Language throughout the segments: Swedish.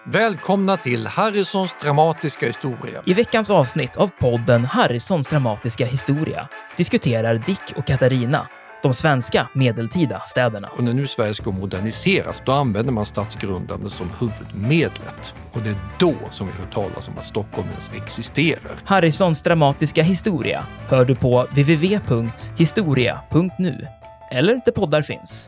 Välkomna till Harrisons dramatiska historia. I veckans avsnitt av podden Harrisons dramatiska historia diskuterar Dick och Katarina de svenska medeltida städerna. Och när nu Sverige ska moderniseras, då använder man stadsgrundande som huvudmedlet. Och det är då som vi hör talas om att Stockholm ens existerar. Harrisons dramatiska historia hör du på www.historia.nu eller där poddar finns.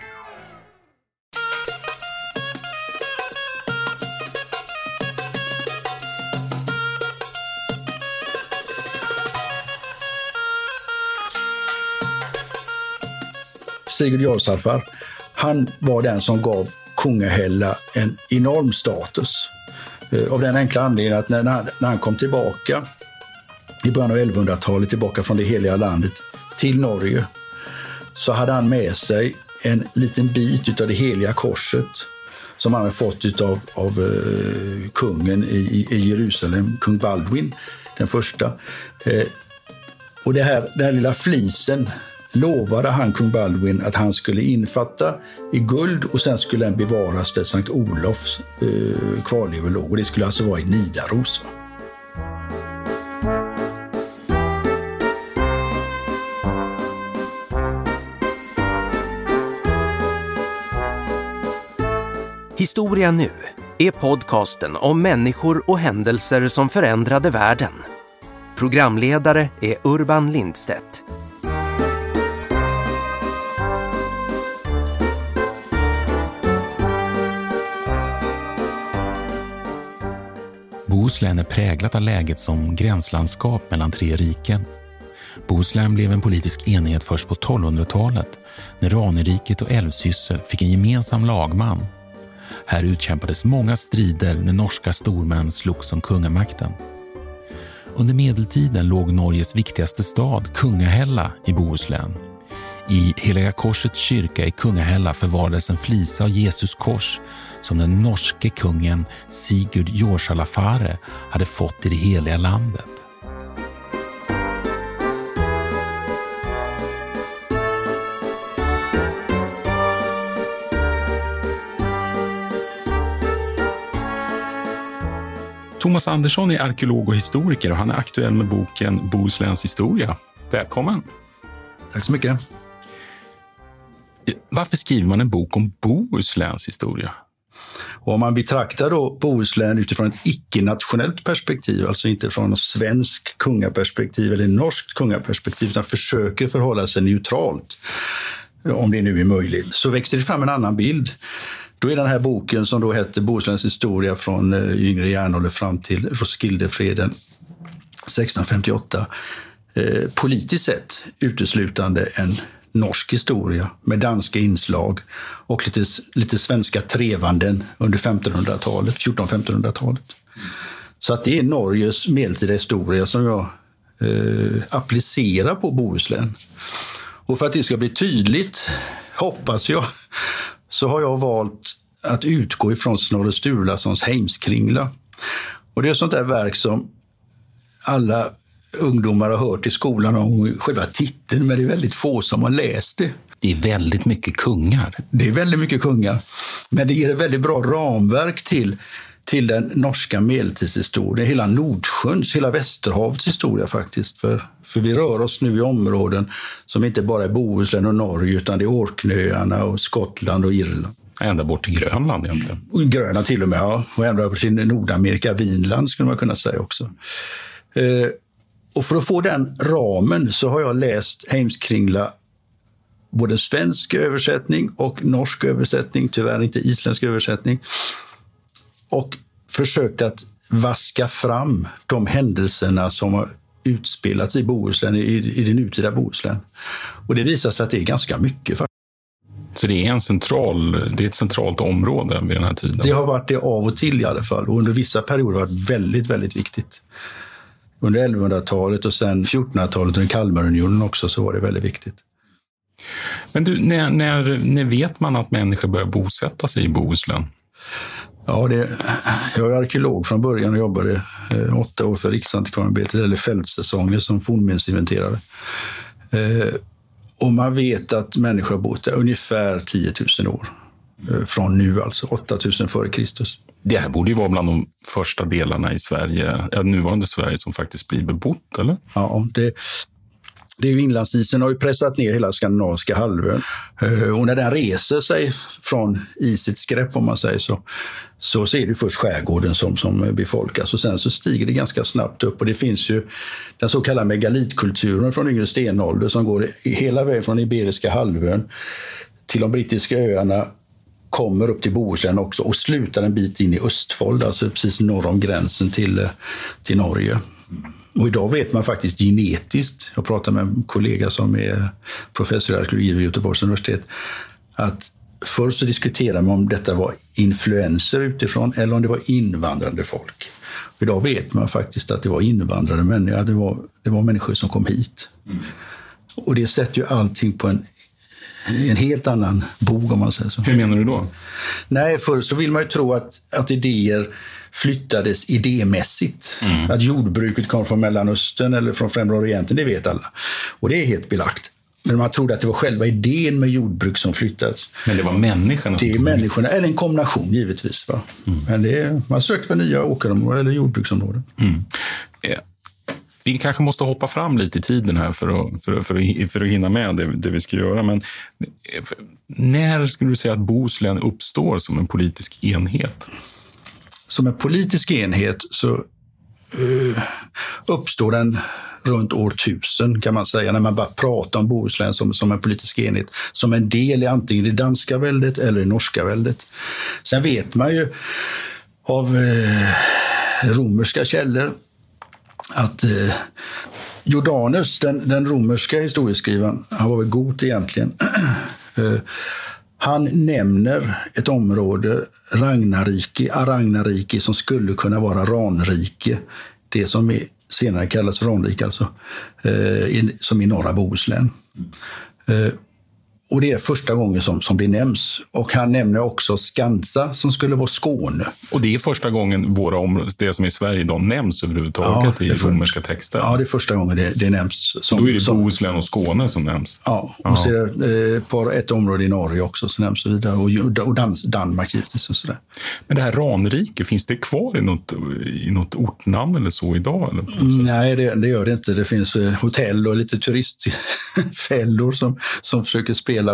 Sigurd Jarlsarfar, han var den som gav Kungahälla en enorm status. Av den enkla anledningen att när han kom tillbaka i början av 1100-talet, tillbaka från det heliga landet till Norge, så hade han med sig en liten bit av det heliga korset som han hade fått av kungen i Jerusalem, kung Baldwin den första. Och den här lilla flisen lovade han kung Baldwin att han skulle infatta i guld och sen skulle den bevaras där Sankt Olofs kvarlevor låg. Och det skulle alltså vara i Nidaros. Historia nu är podcasten om människor och händelser som förändrade världen. Programledare är Urban Lindstedt. Bohuslän är präglat av läget som gränslandskap mellan tre riken. Bohuslän blev en politisk enhet först på 1200-talet när Raneriket och Älvsyssel fick en gemensam lagman. Här utkämpades många strider när norska stormän slogs om kungamakten. Under medeltiden låg Norges viktigaste stad, Kungahälla, i Bohuslän. I Heliga korsets kyrka i Kungahälla förvarades en flisa av Jesus kors som den norske kungen Sigurd Jarlsarfar hade fått i det heliga landet. Thomas Andersson är arkeolog och historiker och han är aktuell med boken Bohusläns historia. Välkommen! Tack så mycket. Varför skriver man en bok om Bohusläns historia? Och om man betraktar då Bohuslän utifrån ett icke-nationellt perspektiv, alltså inte från ett svensk kungaperspektiv eller norskt kungaperspektiv, utan försöker förhålla sig neutralt, om det nu är möjligt, så växer det fram en annan bild. Då är den här boken som då heter Bohusläns historia från yngre järnålder fram till Roskildefreden 1658 politiskt sett uteslutande en norsk historia med danska inslag och lite svenska trevanden under 1500-talet, 1400-1500-talet. Så att det är Norges medeltida historia som jag applicerar på Bohuslän. Och för att det ska bli tydligt, hoppas jag, så har jag valt att utgå ifrån Snorre Sturlasons Heimskringla. Och det är ett sånt där verk som alla ungdomar har hört i skolan om själva titeln, men det är väldigt få som har läst det. Det är väldigt mycket kungar. Det är väldigt mycket kungar, men det ger ett väldigt bra ramverk till den norska medeltidshistorien, hela Nordsjöns, hela Västerhavets historia faktiskt. För vi rör oss nu i områden som inte bara är Bohuslän och Norge, utan det är Orknöarna och Skottland och Irland. Ända bort till Grönland egentligen. Och Grönland till och med, ja. Och ända bort till Nordamerika, Vinland skulle man kunna säga också. Och för att få den ramen så har jag läst Heimskringla, både svensk översättning och norsk översättning, tyvärr inte isländsk översättning. Och försökt att vaska fram de händelserna som har utspelats i Bohuslän, i det nutida Bohuslän. Och det visar sig att det är ganska mycket. Så det är ett centralt område vid den här tiden? Det har varit det av och till i alla fall. Och under vissa perioder har det varit väldigt, väldigt viktigt. Under 1100-talet och sen 1400-talet och Kalmarunionen också så var det väldigt viktigt. Men du, när vet man att människor börjar bosätta sig i Bohuslän? Ja, jag är arkeolog från början och jobbade 8 år för Riksantikvarieämbetet eller fältsäsonger som fornminnsinventerare. Och man vet att människor har bott där ungefär 10 000 år från nu, alltså 8 000 före Kristus. Det här borde ju vara bland de första delarna i Sverige, nuvarande Sverige, som faktiskt blir bebott, eller? Ja, det är ju inlandsisen har ju pressat ner hela skandinaviska halvön. Och när den reser sig från isets grepp, om man säger så är det först skärgården som befolkas. Och sen så stiger det ganska snabbt upp. Och det finns ju den så kallade megalitkulturen från yngre stenålder som går hela vägen från Iberiska halvön till de brittiska öarna, kommer upp till Bohuslän också och slutar en bit in i Östfold, alltså precis norr om gränsen till Norge. Och idag vet man faktiskt genetiskt, jag pratade med en kollega som är professor i arkeologi vid Göteborgs universitet, att först så diskuterade man om detta var influenser utifrån eller om det var invandrande folk. Och idag vet man faktiskt att det var invandrare människor, det var människor som kom hit. Och det sätter ju allting på en helt annan bog, om man säger så. Hur menar du då? Nej, först så vill man ju tro att idéer flyttades idémässigt. Att jordbruket kom från Mellanöstern eller från Främre Orienten, det vet alla. Och det är helt belagt. Men man trodde att det var själva idén med jordbruk som flyttades. Men det var människorna som det är människorna, eller en kombination givetvis. Va? Men man sökte för nya åkerområden eller jordbruksområden. Vi kanske måste hoppa fram lite i tiden här för att hinna med det vi ska göra. Men när skulle du säga att Bohuslän uppstår som en politisk enhet? Som en politisk enhet så uppstår den runt år 1000, kan man säga, när man bara pratar om Bohuslän som en politisk enhet, som en del i antingen det danska väldet eller det norska väldet. Sen vet man ju av romerska källor att Jordanus, den romerska historieskrivaren, han var väl god egentligen, han nämner ett område, Ragnarike, som skulle kunna vara Ranrike, det som senare kallas Ranrike, alltså, som i norra Bohuslän. Och det är första gången som det nämns. Och han nämner också Skansa som skulle vara Skåne. Och det är första gången det som är i Sverige idag nämns överhuvudtaget i romerska texter. Ja, det är första gången det nämns. Då är det Bohuslän och Skåne som nämns. Ja, och så är det ett område i Norge också som nämns och vidare. Och Danmark givetvis och sådär. Men det här Ranrike, finns det kvar i något ortnamn eller så idag? Eller? Nej, det gör det inte. Det finns hotell och lite turistfällor som försöker spela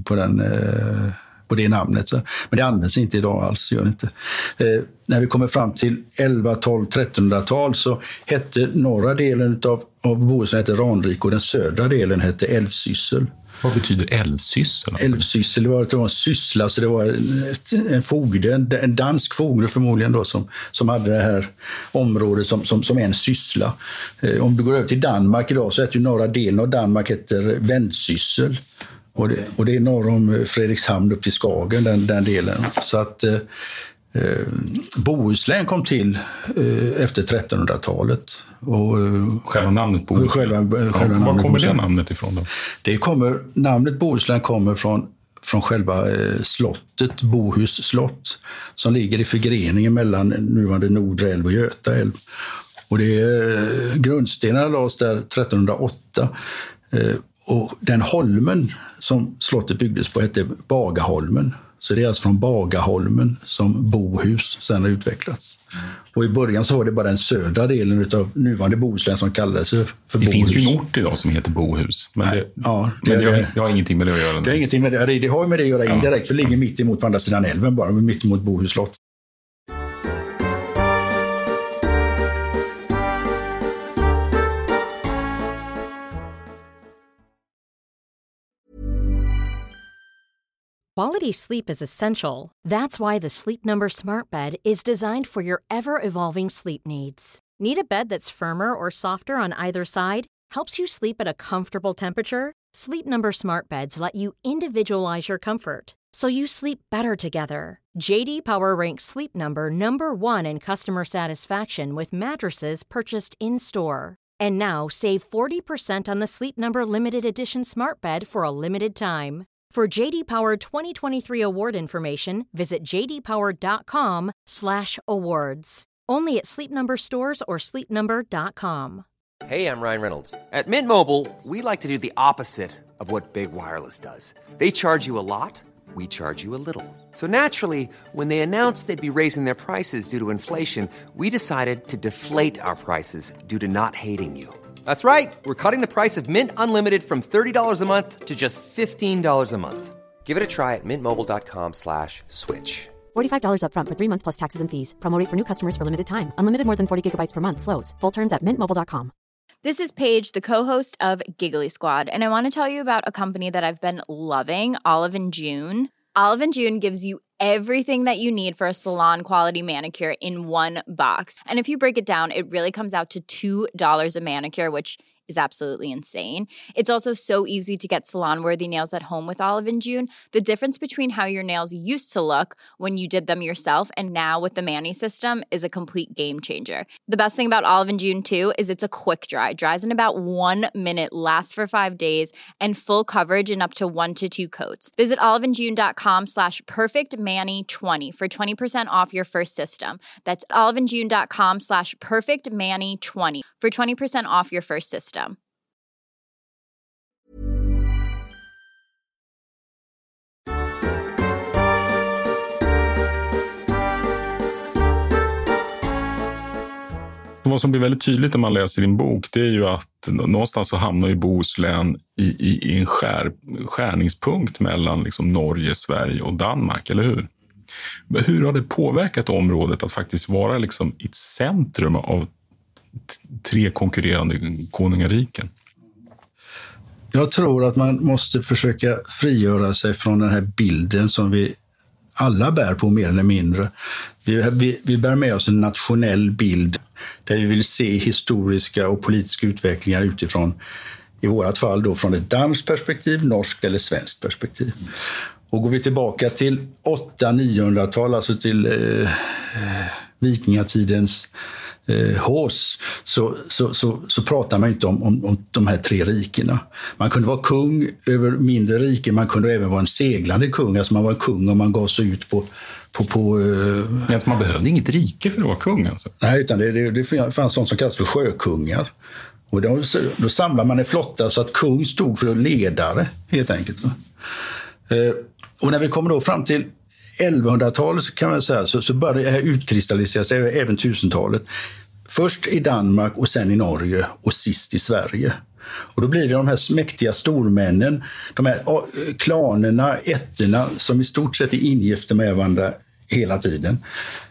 på det namnet. Men det används inte idag alls, gör det inte. När vi kommer fram till 11, 12, 1300-tal så hette norra delen av Bohuslän hette Ranrike och den södra delen hette Älvsyssel. Vad betyder älvsyssel? Älvsyssel var en syssla, så det var en fogde, en dansk fogde förmodligen då, som hade det här området som en syssla. Om du går över till Danmark idag så heter ju norra delen av Danmark heter Vendsyssel. Och det är norr om Fredrikshamn upp till Skagen, den delen. Så att Bohuslän kom till efter 1300-talet. Och själva namnet Bohuslän? Var kommer det namnet ifrån då? Namnet Bohuslän kommer från själva slottet, Bohus slott, som ligger i förgreningen mellan nuvarande Nordre älv och Göta älv. Och grundstenarna lades där 1308. Och den holmen som slottet byggdes på hette Bagaholmen. Så det är alltså från Bagaholmen som Bohus sen har utvecklats. Och i början så var det bara den södra delen av nuvarande Bohuslän som kallades för Bohus. Det finns ju en ort idag som heter Bohus. Men jag har ingenting med det att göra. Det har ingenting med det. Det har med det att göra indirekt. För det ligger mitt emot på andra sidan älven bara. Mitt emot Bohus slott. Quality sleep is essential. That's why the Sleep Number Smart Bed is designed for your ever-evolving sleep needs. Need a bed that's firmer or softer on either side? Helps you sleep at a comfortable temperature? Sleep Number Smart Beds let you individualize your comfort, so you sleep better together. JD Power ranks Sleep Number #1 in customer satisfaction with mattresses purchased in-store. And now save 40% on the Sleep Number Limited Edition Smart Bed for a limited time. For JD Power 2023 award information, visit jdpower.com/awards. Only at Sleep Number stores or sleepnumber.com. Hey, I'm Ryan Reynolds. At Mint Mobile, we like to do the opposite of what Big Wireless does. They charge you a lot. we charge you a little. So naturally, when they announced they'd be raising their prices due to inflation, we decided to deflate our prices due to not hating you. That's right. We're cutting the price of Mint Unlimited from $30 a month to just $15 a month. Give it a try at mintmobile.com/switch. $45 up front for 3 months plus taxes and fees. Promo rate for new customers for limited time. Unlimited more than 40 gigabytes per month slows. Full terms at mintmobile.com. This is Paige, the co-host of Giggly Squad, and I want to tell you about a company that I've been loving, Olive & June. Olive & June gives you everything that you need for a salon-quality manicure in one box. And if you break it down, it really comes out to $2 a manicure, which is absolutely insane. It's also so easy to get salon-worthy nails at home with Olive & June. The difference between how your nails used to look when you did them yourself and now with the Mani system is a complete game changer. The best thing about Olive & June, too, is it's a quick dry. Dries in about 1 minute, lasts for 5 days, and full coverage in up to 1 to 2 coats. Visit oliveandjune.com/perfectmani20 for 20% off your first system. That's oliveandjune.com/perfectmani20 for 20% off your first system. Vad som blir väldigt tydligt när man läser din bok, det är ju att någonstans så hamnar ju Bohuslän i en skärningspunkt mellan liksom Norge, Sverige och Danmark, eller hur? Hur har det påverkat området att faktiskt vara liksom ett centrum av 3 konkurrerande konungariken? Jag tror att man måste försöka frigöra sig från den här bilden som vi alla bär på mer eller mindre. Vi bär med oss en nationell bild där vi vill se historiska och politiska utvecklingar utifrån, i vårat fall då från ett danskt perspektiv, norskt eller svenskt perspektiv. Och går vi tillbaka till 800-900-tal, alltså till vikingatidens hås, så pratar man inte om de här 3 rikena. Man kunde vara kung över mindre riken, man kunde även vara en seglande kung, alltså man var en kung och man gav sig ut på man behövde inget rike för att vara kung alltså. Nej, utan det fanns sånt som kallas för sjökungar. Och då samlar man en flotta så att kung stod för ledare, helt enkelt. Och när vi kommer då fram till 1100-talet så kan man säga så började det här utkristallisera sig även 1000-talet. Först i Danmark och sen i Norge och sist i Sverige. Och då blir det de här mäktiga stormännen, de här klanerna, ätterna som i stort sett är ingifta med varandra hela tiden.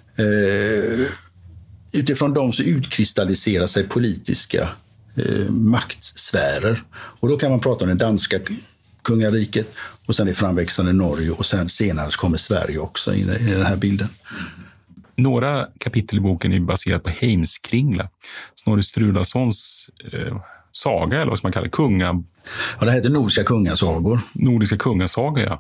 Utifrån dem så utkristalliserar sig politiska maktsfärer. Och då kan man prata om det danska kungariket och sen det framväxande Norge och sen senare så kommer Sverige också i den här bilden. Några kapitel i boken är baserat på Heimskringla, Snorre Sturlasons saga, eller vad man kallar Ja, det heter Nordiska kungasagor. Nordiska kungasagor, ja.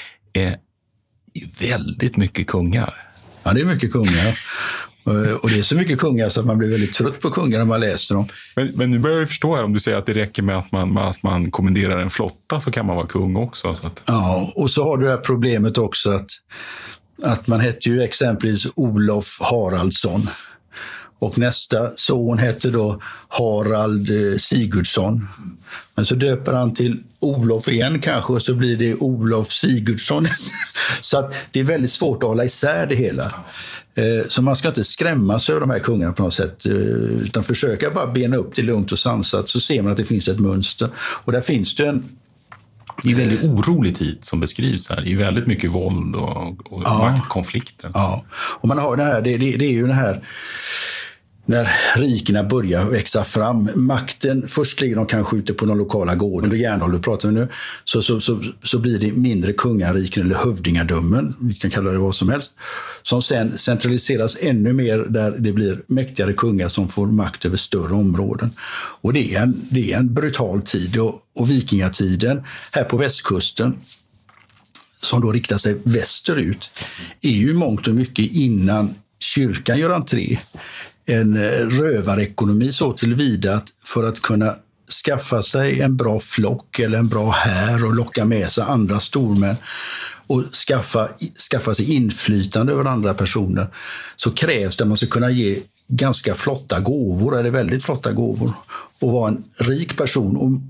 Väldigt mycket kungar. Ja, det är mycket kungar. Och det är så mycket kungar så att man blir väldigt trött på kungar när man läser dem. Men nu börjar jag förstå här, om du säger att det räcker med att man kommenderar en flotta så kan man vara kung också. Så att... Ja, och så har du det här problemet också att man hette ju exempelvis Olof Haraldsson. Och nästa son hette då Harald Sigurdsson. Men så döper han till Olof igen kanske och så blir det Olof Sigurdsson. Så att det är väldigt svårt att hålla isär det hela. Så man ska inte skrämmas över de här kungarna på något sätt, utan försöka bara bena upp det lugnt och sansat, så ser man att det finns ett mönster. Och där finns det Det är en väldigt orolig tid som beskrivs här. Det är väldigt mycket våld och maktkonflikter. Ja, och man har det här, det är ju den här när rikena börjar växa fram. Makten, först ligger de kanske ute på de lokala gården. Under järnåldern pratar vi nu. Så blir det mindre kungariken eller hövdingadömen, vi kan kalla det vad som helst, som sen centraliseras ännu mer där det blir mäktigare kungar som får makt över större områden. Och det är en brutal tid. Och vikingatiden här på västkusten, som då riktar sig västerut, är ju mångt och mycket innan kyrkan gör entré. En rövarekonomi så tillvida att för att kunna skaffa sig en bra flock eller en bra här och locka med sig andra stormän och skaffa sig inflytande över andra personer, så krävs det att man ska kunna ge ganska flotta gåvor, eller väldigt flotta gåvor, och vara en rik person. Och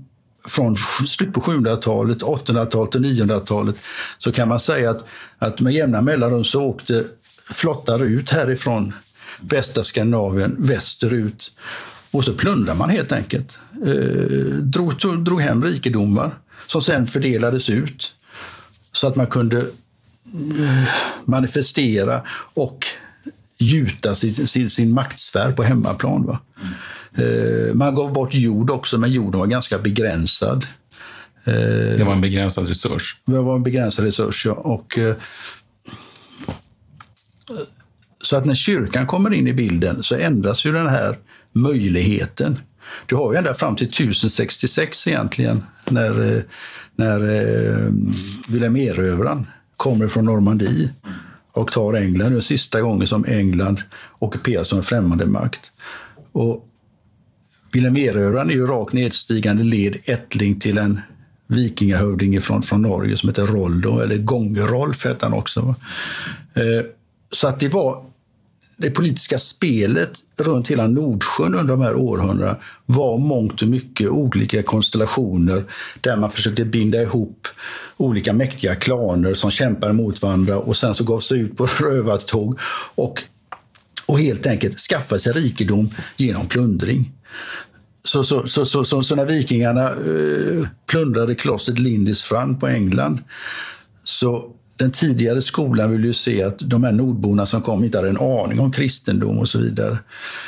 från slutet på 700-talet, 800-talet och 900-talet så kan man säga att med jämna mellanrum så åkte flottar ut härifrån västra Skandinavien västerut och så plundrade man helt enkelt. Drog hem rikedomar som sen fördelades ut så att man kunde manifestera och gjuta sin maktsfär på hemmaplan. Va? Man gav bort jord också, men jorden var ganska begränsad. Det var en begränsad resurs. Det var en begränsad resurs, ja. Och, så att när kyrkan kommer in i bilden så ändras ju den här möjligheten. Du har ju ända fram till 1066 egentligen när Wilhelm Erövraren kommer från Normandie och tar England. Det är sista gången som England ockuperas som en främmande makt. Och Wilhelm Erövraren är ju rakt nedstigande led ättling till en vikingahövding från Norge som heter Roldo, eller Gångerolf heter han också. Så att det var det politiska spelet runt hela Nordsjön under de här århundradena var mångt och mycket olika konstellationer där man försökte binda ihop olika mäktiga klaner som kämpar mot varandra och sen så gav sig ut på rövartåg och helt enkelt skaffa sig rikedom genom plundring. Så när vikingarna plundrade klostret Lindisfarne på England så den tidigare skolan vill ju se att de här nordborna som kom inte hade en aning om kristendom och så vidare.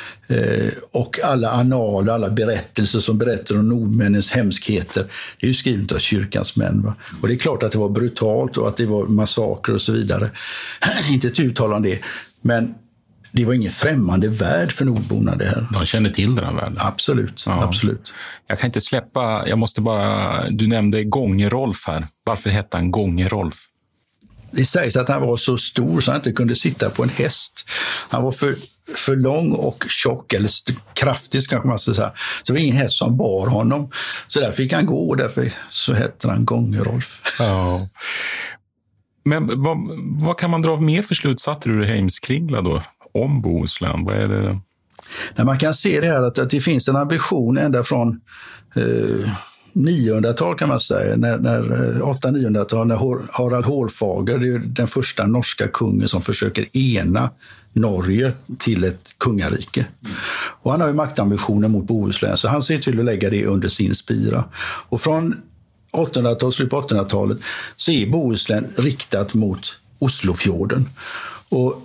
Och alla analer, alla berättelser som berättar om nordmännens hemskheter, det är ju skrivet av kyrkans män. Va? Och det är klart att det var brutalt och att det var massakrer och så vidare. Inte ett uttal om det, men det var ingen främmande värld för nordborna det här. De kände till den här världen. Absolut, ja. Absolut. Jag kan inte släppa, du nämnde Gångerolf här. Varför hette han Gångerolf? Det sägs att han var så stor så han inte kunde sitta på en häst. Han var för lång och tjock, eller kraftig kanske man ska säga. Så det var ingen häst som bar honom. Så där fick han gå och därför så hette han Gångerolf. Ja. Men vad kan man dra av mer för slutsatser ur Heimskringla då? Om Bohuslän, vad är det? Nej, man kan se det här att det finns en ambition ända från 900-tal kan man säga, när 800-900-tal, när Harald Hårfager, det är den första norska kungen som försöker ena Norge till ett kungarike. Och han har ju maktambitioner mot Bohuslän, så han ser till att lägga det under sin spira. Och från 800-talet, slut på 800-talet, så är Bohuslän riktat mot Oslofjorden. Och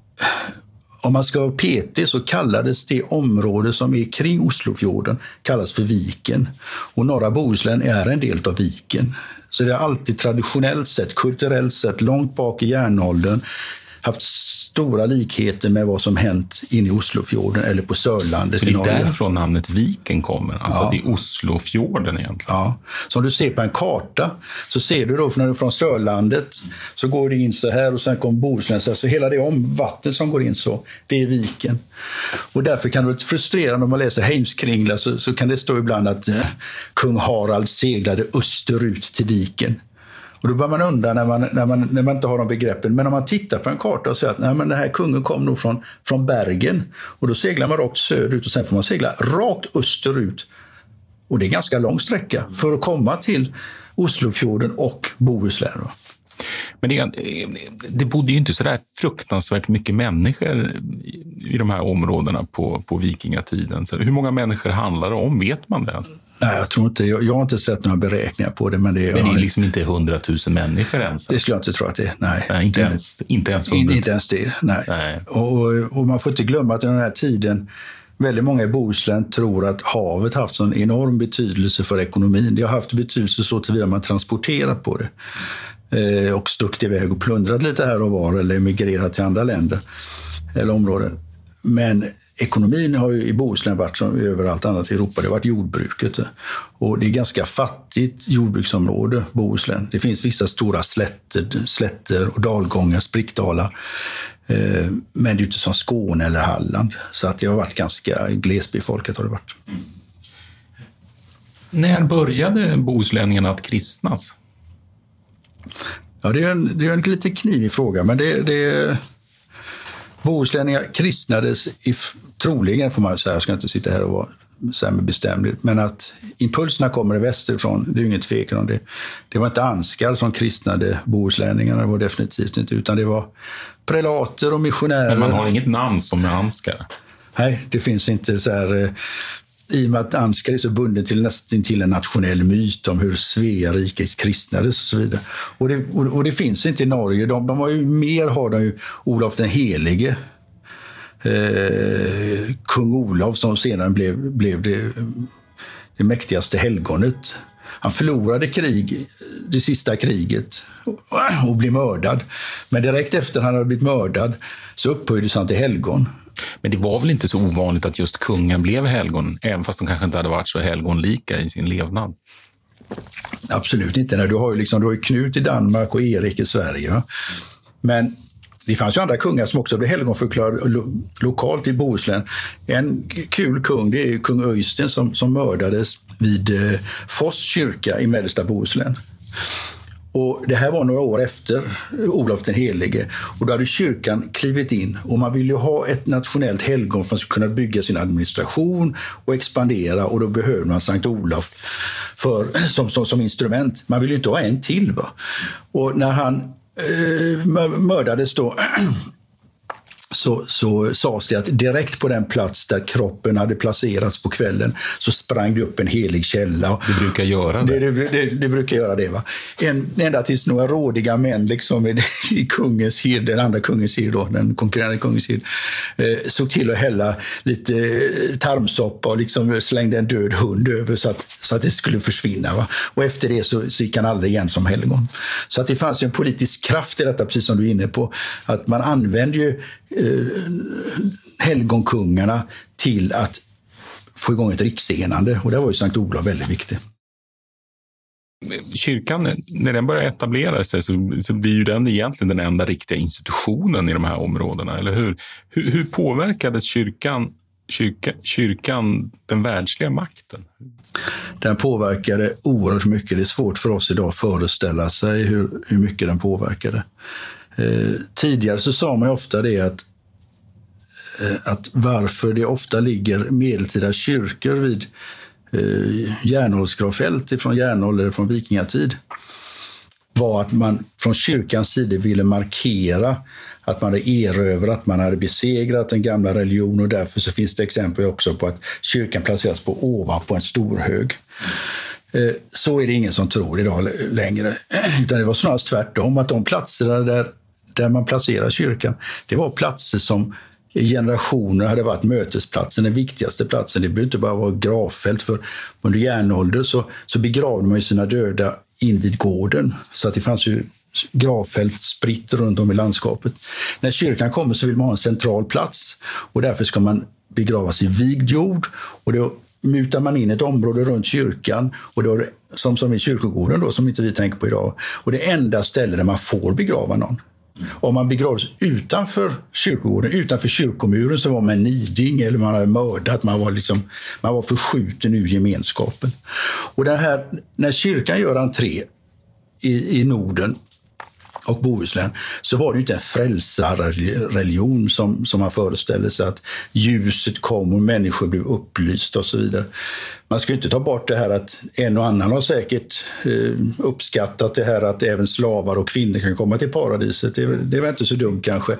om man ska vara petig så kallades det område som är kring Oslofjorden kallas för Viken. Och norra Bohuslän är en del av Viken. Så det har alltid traditionellt sett, kulturellt sett, långt bak i järnåldern haft stora likheter med vad som hänt inne i Oslofjorden eller på Sörlandet. Så det är därifrån namnet Viken kommer? Alltså ja. Det är Oslofjorden egentligen? Ja. Som du ser på en karta så ser du då när du är från Sörlandet så går det in så här och sen kommer Bohuslän så hela det vatten som går in så, det är Viken. Och därför kan det vara frustrerande om man läser Heimskringla så kan det stå ibland att kung Harald seglade österut till Viken. Och då bör man undra när man inte har de begreppen. Men om man tittar på en karta och säger att nej, men den här kungen kom nog från Bergen. Och då seglar man rakt söderut och sen får man segla rakt österut. Och det är ganska lång sträcka för att komma till Oslofjorden och Bohuslän. Men det bodde ju inte så där fruktansvärt mycket människor i de här områdena på vikingatiden. Så hur många människor handlar det om? Vet man det? Nej, jag tror inte. Jag har inte sett några beräkningar på det. Men det är liksom inte 100 000 människor ens? Det skulle jag inte tro att det är. Nej, inte ens 100 000. Inte ens det, nej. Och man får inte glömma att i den här tiden väldigt många i Bohuslän tror att havet haft en enorm betydelse för ekonomin. Det har haft betydelse så tillvida man transporterat på det. Och stuckit iväg och plundrat lite här och var eller emigrerat till andra länder eller områden. Men ekonomin har ju i Bohuslän varit som överallt annat i Europa. Det har varit jordbruket. Och det är ganska fattigt jordbruksområde, Bohuslän. Det finns vissa stora slätter och dalgångar, sprickdalar. Men det är inte som Skåne eller Halland. Så att det har varit ganska glesbefolkat har det varit. När började bohuslänningarna att kristnas? Ja, det är en lite knivig fråga, men bohuslänningar kristnades troligen, får man säga, jag ska inte sitta här och vara så här med bestämdhet. Men att impulserna kommer västerifrån, det är ju inget tvekan om det. Det var inte Ansgar som kristnade bohuslänningarna, det var definitivt inte, utan det var prelater och missionärer. Men man har inget namn som är Ansgar? Nej, det finns inte så här... I och med att Ansgar är så bunden till nästan till en nationell myt om hur Svea rikes kristnades och så vidare. Och det finns inte i Norge. De har ju Olof den helige. Kung Olof som sedan blev det mäktigaste helgonet. Han förlorade det sista kriget och blev mördad. Men direkt efter han hade blivit mördad så upphöjdes han till helgon. Men det var väl inte så ovanligt att just kungen blev helgon, även fast de kanske inte hade varit så helgonlika i sin levnad? Absolut inte. Du har ju Knut i Danmark och Erik i Sverige. Va? Men det fanns ju andra kungar som också blev helgonförklarade lokalt i Bohuslän. En kul kung, det är kung Öystein som mördades vid Foss kyrka i mellersta Bohuslän. Och det här var några år efter Olof den helige. Och då hade kyrkan klivit in. Och man ville ju ha ett nationellt helgon för att man skulle kunna bygga sin administration och expandera. Och då behövde man Sankt Olof som instrument. Man ville ju inte ha en till. Va? Och när han mördades då så sades det att direkt på den plats där kroppen hade placerats på kvällen så sprang det upp en helig källa. Det brukar göra det. Det brukar göra det, va? Ända tills några rådiga män liksom i kungens hird, den andra kungens hird då, den konkurrerande kungens hird, såg till att hälla lite tarmsoppa och liksom slängde en död hund över så att det skulle försvinna. Va? Och efter det så gick han aldrig igen som helgon. Så att det fanns ju en politisk kraft i detta, precis som du är inne på, att man använde ju helgonkungarna till att få igång ett riksenande, och där var ju Sankt Olof väldigt viktig. Kyrkan, när den börjar etablera sig så blir ju den egentligen den enda riktiga institutionen i de här områdena, eller hur? Hur påverkades kyrkan den världsliga makten? Den påverkade oerhört mycket. Det är svårt för oss idag att föreställa sig hur mycket den påverkade. Tidigare så sa man ju ofta det att varför det ofta ligger medeltida kyrkor vid järnålsgravfält ifrån järnålder eller från vikingatid var att man från kyrkans sida ville markera att man hade erövrat, man hade besegrat den gamla religionen, och därför så finns det exempel också på att kyrkan placeras ovanpå en stor hög. Så är det ingen som tror idag längre. Utan det var snarast tvärtom, att de platserna där man placerar kyrkan, det var platser som i generationer hade varit mötesplatsen, den viktigaste platsen. Det behöver inte bara vara gravfält, för under järnålder så begravde man ju sina döda in vid gården. Så att det fanns ju gravfält spritt runt om i landskapet. När kyrkan kommer så vill man ha en central plats, och därför ska man begravas i vigd jord, och då mutar man in ett område runt kyrkan, och då som i kyrkogården då, som inte vi tänker på idag, och det enda ställe där man får begrava någon. Om man begravdes utanför kyrkogården, utanför kyrkomuren, så var man niding eller man hade mördat, man var förskjuten ur gemenskapen. Och när kyrkan gör entré i Norden och Bohuslän, så var det ju inte en frälsarreligion som man föreställde sig, att ljuset kom och människor blev upplysta och så vidare. Man ska ju inte ta bort det här att en och annan har säkert uppskattat det här att även slavar och kvinnor kan komma till paradiset. Det var inte så dumt kanske.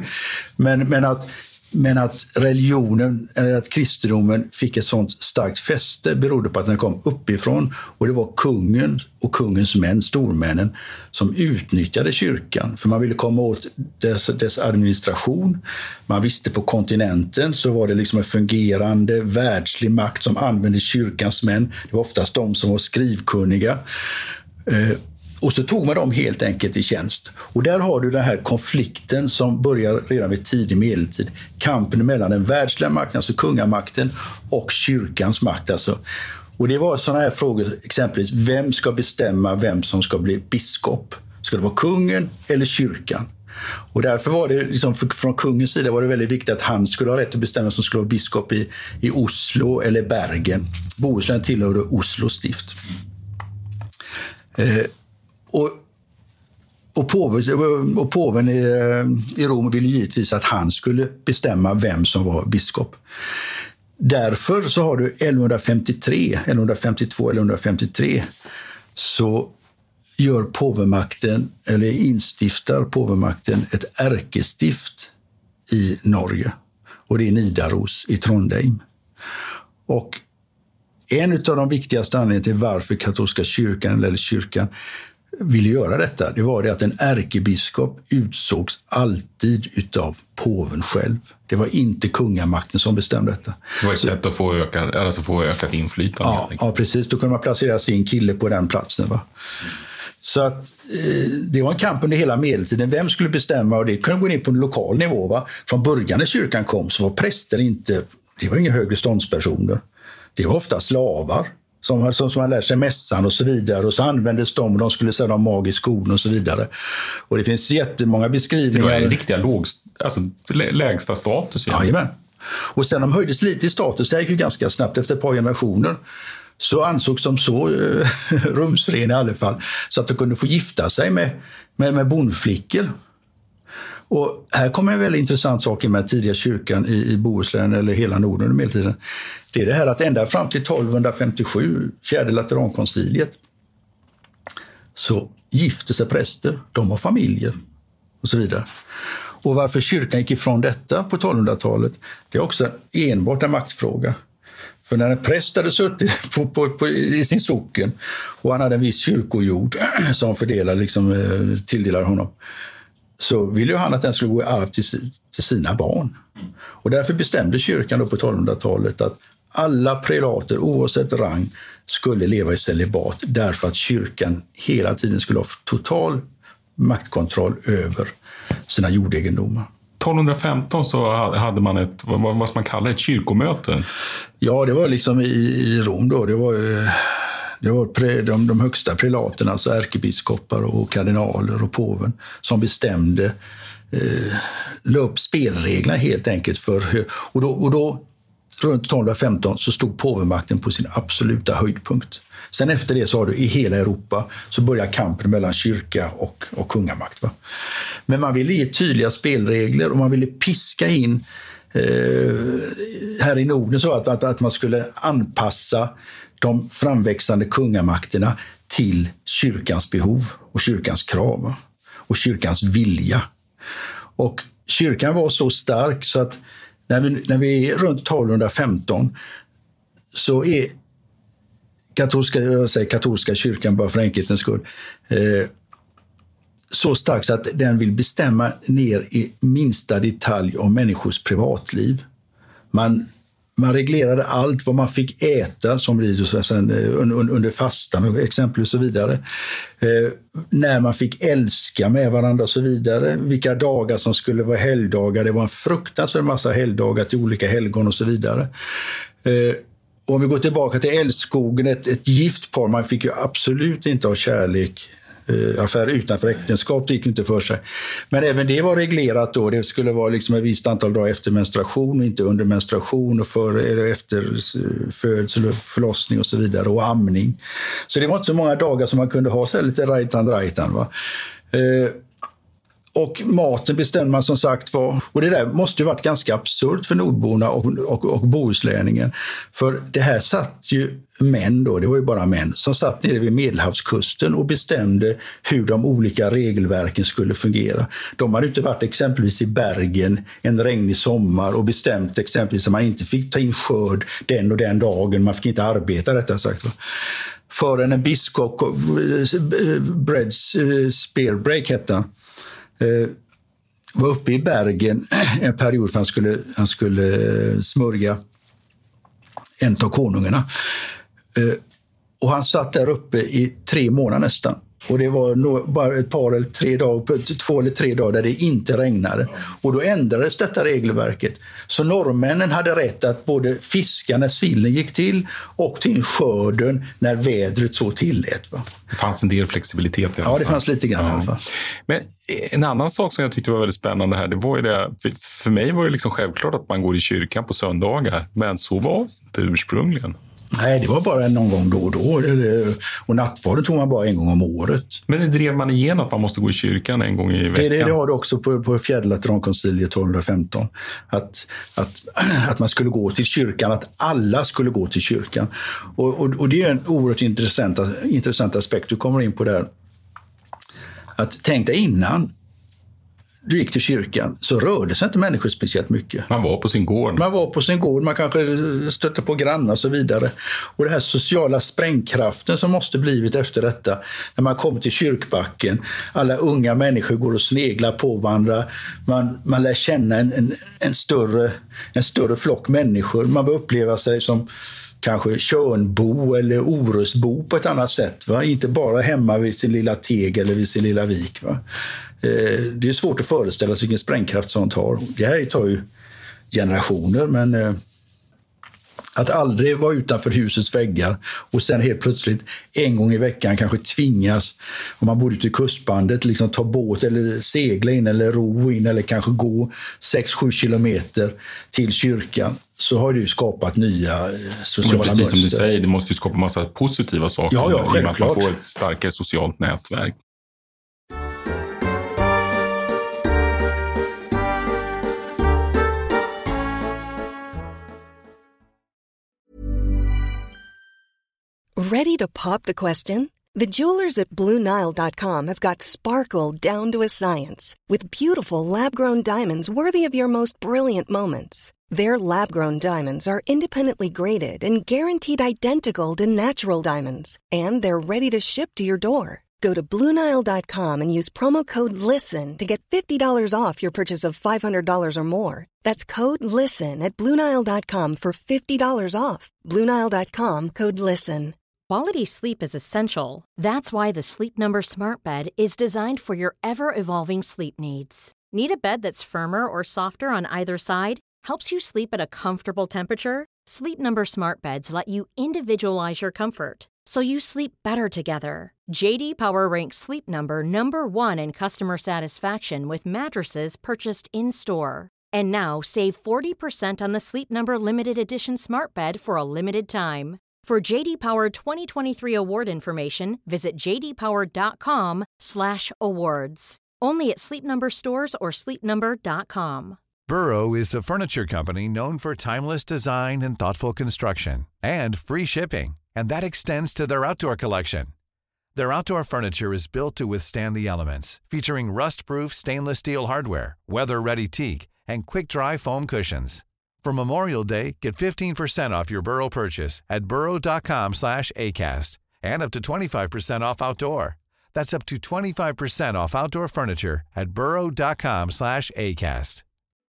Men att religionen, eller att kristendomen fick ett sånt starkt fäste berodde på att den kom uppifrån, och det var kungen och kungens män, stormännen, som utnyttjade kyrkan. För man ville komma åt dess administration. Man visste på kontinenten så var det liksom en fungerande världslig makt som använde kyrkans män. Det var oftast de som var skrivkunniga. Och så tog man dem helt enkelt i tjänst. Och där har du den här konflikten som börjar redan vid tidig medeltid. Kampen mellan den världsliga makten, alltså kungamakten, och kyrkans makt. Alltså. Och det var sådana här frågor, exempelvis, vem ska bestämma vem som ska bli biskop? Ska det vara kungen eller kyrkan? Och därför var det liksom, från kungens sida var det väldigt viktigt att han skulle ha rätt att bestämma som skulle vara biskop i Oslo eller Bergen. Bohuslän tillhörde Oslo stift. Och påven i Rom ville givetvis att han skulle bestämma vem som var biskop. Därför så har du 1153 så gör påvemakten, eller instiftar påvemakten, ett ärkestift i Norge. Och det är Nidaros i Trondheim. Och en av de viktigaste anledningarna till varför katolska kyrkan eller kyrkan ville göra detta, det var det att en ärkebiskop utsågs alltid utav påven själv. Det var inte kungamakten som bestämde detta. Det var ett sätt att få ökat inflytande. Ja, precis. Då kunde man placera sin kille på den platsen. Va? Så att det var en kamp under hela medeltiden. Vem skulle bestämma? Och det kunde gå ner på en lokal nivå. Va? Från början när kyrkan kom så var präster inte, det var inga högre ståndspersoner. Det var ofta slavar som man lär sig mässan och så vidare. Och så användes de och de skulle säga de magiska orden och så vidare. Och det finns jättemånga beskrivningar. Det var riktiga lägsta status. Jajamän. Och sen de höjdes lite i status, det gick ju ganska snabbt efter ett par generationer. Så ansågs de så rumsrena i alla fall så att de kunde få gifta sig med bondflickor. Och här kommer en väldigt intressant sak med den tidiga kyrkan i Bohuslän eller hela Norden under medeltiden. Det är det här att ända fram till 1257, fjärde Laterankonciliet, så gifte sig präster, de har familjer och så vidare. Och varför kyrkan gick ifrån detta på 1200-talet, det är också enbart en maktfråga. För när en präst hade suttit i sin socken och han hade en viss kyrkojord som tilldelade honom, så ville ju han att den skulle gå i arv till sina barn. Och därför bestämde kyrkan då på 1200-talet att alla prelater oavsett rang skulle leva i celibat, därför att kyrkan hela tiden skulle ha total maktkontroll över sina jordegendomar. 1215 så hade man ett, vad man kallar ett kyrkomöte. Ja, det var liksom i Rom då. Det var de högsta prelaterna, alltså ärkebiskopar och kardinaler och påven, som bestämde, la upp spelreglerna helt enkelt för. Och då runt 1215 så stod påvemakten på sin absoluta höjdpunkt. Sen efter det så har du i hela Europa så börjar kampen mellan kyrka och kungamakt. Va? Men man ville ge tydliga spelregler och man ville piska in här i Norden så att man skulle anpassa de framväxande kungamakterna till kyrkans behov och kyrkans krav och kyrkans vilja. Och kyrkan var så stark så att när vi är runt 1215 så är katolska kyrkan, bara för enkelhetens skull, så stark så att den vill bestämma ner i minsta detalj om människors privatliv. Man reglerade allt vad man fick äta som under fastan exempel och så vidare. När man fick älska med varandra och så vidare. Vilka dagar som skulle vara helgdagar. Det var en fruktansvärd massa helgdagar till olika helgon och så vidare. Och om vi går tillbaka till älskogen, ett gift par, man fick ju absolut inte ha kärlek. Affär utanför äktenskap, det gick inte för sig. Men även det var reglerat då. Det skulle vara liksom ett visst antal dagar efter menstruation och inte under menstruation och före eller efter födsel, förlossning och så vidare och amning. Så det var inte så många dagar som man kunde ha så lite rajtan. Va? Och maten bestämde man som sagt var. Och det där måste ju varit ganska absurt för nordborna och bohuslänningen. För det här satt ju män då, det var ju bara män, som satt nere vid Medelhavskusten och bestämde hur de olika regelverken skulle fungera. De hade inte varit exempelvis i Bergen en regnig sommar och bestämt exempelvis att man inte fick ta in skörd den och den dagen, man fick inte arbeta rättare sagt. Förrän en biskop, Spearbreak hette han, var uppe i Bergen en period för han skulle smörja en av konungarna. Och han satt där uppe i 3 månader nästan. Och det var bara ett par eller 3 dagar, 2 eller 3 dagar där det inte regnade. Och då ändrades detta regelverket. Så norrmännen hade rätt att både fiska när sillen gick till och till skörden när vädret så tillät. Va? Det fanns en del flexibilitet. Ja, det fanns lite grann i alla fall. Men en annan sak som jag tyckte var väldigt spännande här, det var ju det, för mig var det liksom självklart att man går i kyrkan på söndagar. Men så var det inte ursprungligen. Nej, det var bara någon gång då och då. Och nattvarden tog man bara en gång om året. Men det drev man igenom att man måste gå i kyrkan en gång i veckan? Det har det också på fjärde Laterankonciliet 1215. Att man skulle gå till kyrkan, att alla skulle gå till kyrkan. Och det är en oerhört intressant aspekt du kommer in på där. Att tänk dig innan du gick till kyrkan så rörde sig inte människor speciellt mycket. Man var på sin gård. Man kanske stötte på grannar och så vidare. Och det här sociala sprängkraften som måste blivit efter detta. När man kommer till kyrkbacken. Alla unga människor går och sneglar på varandra. Man lär känna en större flock människor. Man bör uppleva sig som kanske Tjörnbo eller Orusbo på ett annat sätt. Va? Inte bara hemma vid sin lilla teg eller vid sin lilla vik. Va? Det är svårt att föreställa sig vilken sprängkraft sånt har. Det här tar ju generationer, men att aldrig vara utanför husets väggar och sen helt plötsligt en gång i veckan kanske tvingas, om man bor ute i kustbandet, liksom ta båt eller segla in eller ro in eller kanske gå 6-7 kilometer till kyrkan, så har det ju skapat nya sociala mönster. Precis som du säger, det måste ju skapa massa positiva saker. Ja, självklart. Att man får ett starkare socialt nätverk. Ready to pop the question? The jewelers at BlueNile.com have got sparkle down to a science with beautiful lab-grown diamonds worthy of your most brilliant moments. Their lab-grown diamonds are independently graded and guaranteed identical to natural diamonds, and they're ready to ship to your door. Go to BlueNile.com and use promo code LISTEN to get $50 off your purchase of $500 or more. That's code LISTEN at BlueNile.com for $50 off. BlueNile.com, code LISTEN. Quality sleep is essential. That's why the Sleep Number Smart Bed is designed for your ever-evolving sleep needs. Need a bed that's firmer or softer on either side? Helps you sleep at a comfortable temperature? Sleep Number Smart Beds let you individualize your comfort, so you sleep better together. JD Power ranks Sleep Number #1 in customer satisfaction with mattresses purchased in-store. And now save 40% on the Sleep Number Limited Edition Smart Bed for a limited time. For JD Power 2023 award information, visit jdpower.com/awards. Only at Sleep Number stores or sleepnumber.com. Burrow is a furniture company known for timeless design and thoughtful construction, and free shipping, and that extends to their outdoor collection. Their outdoor furniture is built to withstand the elements, featuring rust-proof stainless steel hardware, weather-ready teak, and quick-dry foam cushions. For Memorial Day, get 15% off your Burrow purchase at burrow.com/acast, and up to 25% off outdoor. That's up to 25% off outdoor furniture at burrow.com/acast.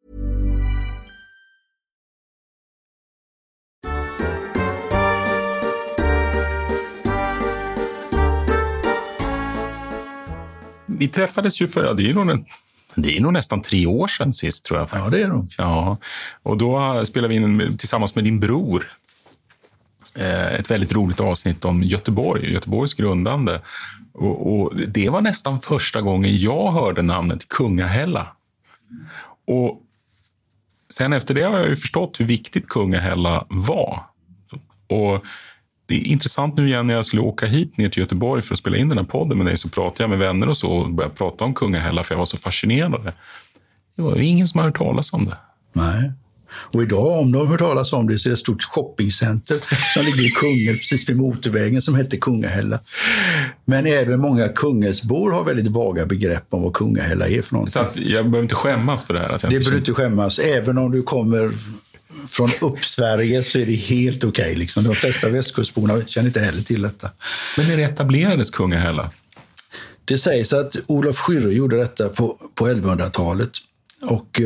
Vi träffades ju för, det är nog nästan 3 år sedan sist, tror jag. Ja, det är nog. Ja, och då spelade vi in tillsammans med din bror ett väldigt roligt avsnitt om Göteborgs grundande. Och det var nästan första gången jag hörde namnet Kungahälla. Och sen efter det har jag ju förstått hur viktigt Kungahälla var. Och det är intressant nu igen när jag skulle åka hit ner till Göteborg för att spela in den här podden med dig, så pratade jag med vänner och så och började prata om Kungahälla för jag var så fascinerad. Det var ju ingen som har hört talas om det. Nej. Och idag, om de har hört talas om det, så är det ett stort shoppingcenter som ligger i Kungälv precis vid motorvägen som heter Kungahälla. Men även många Kungälvsbor har väldigt vaga begrepp om vad Kungahälla är för någonting. Så att jag behöver inte skämmas för det här? Att jag det behöver inte skämmas. Även om du kommer från Uppsverige så är det helt okej. Liksom. De flesta västkustborna känner inte heller till detta. Men när etablerades Kungahälla? Det sägs att Olof Skyrre gjorde detta på 1100-talet. Och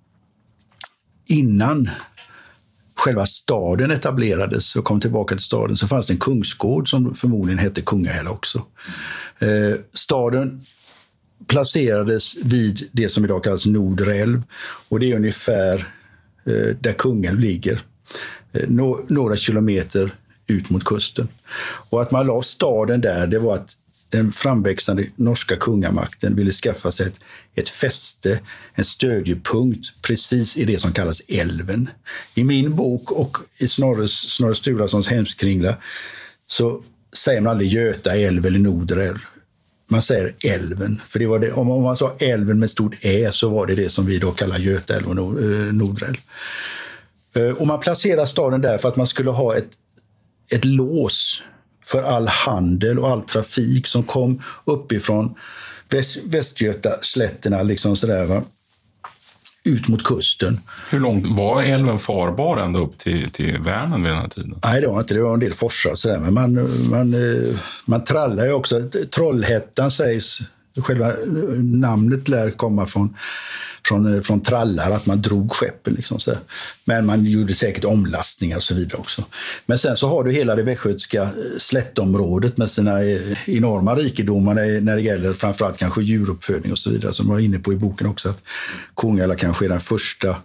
innan själva staden etablerades och kom tillbaka till staden så fanns det en kungsgård som förmodligen hette Kungahälla också. Staden placerades vid det som idag kallas Nordälv, och det är ungefär där Kungälv ligger. Några kilometer ut mot kusten. Och att man la staden där, det var att den framväxande norska kungamakten ville skaffa sig ett fäste, en stödjepunkt precis i det som kallas älven. I min bok och i Snorre Sturlasons Heimskringla så säger man aldrig Göta älv eller Nordälv. Man säger älven. För det var det, om man sa älven med stort ä så var det som vi då kallar Göta älv och Nordälv. Och man placerar staden där för att man skulle ha ett lås för all handel och all trafik som kom uppifrån Västgötaslätterna liksom sådär, va? Ut mot kusten. Hur långt var älven farbar ända upp till Vänern vid den här tiden? Nej, det var inte. Det var en del forsar sådär. Men man trallar ju också. Trollhättan sägs, själva namnet lär komma från trallar, att man drog skeppen liksom så. Men man gjorde säkert omlastningar och så vidare också. Men sen så har du hela det västgötska slättområdet med sina enorma rikedomar när det gäller framförallt kanske djuruppfödning och så vidare, som jag var inne på i boken också, att Kungälv kanske är den första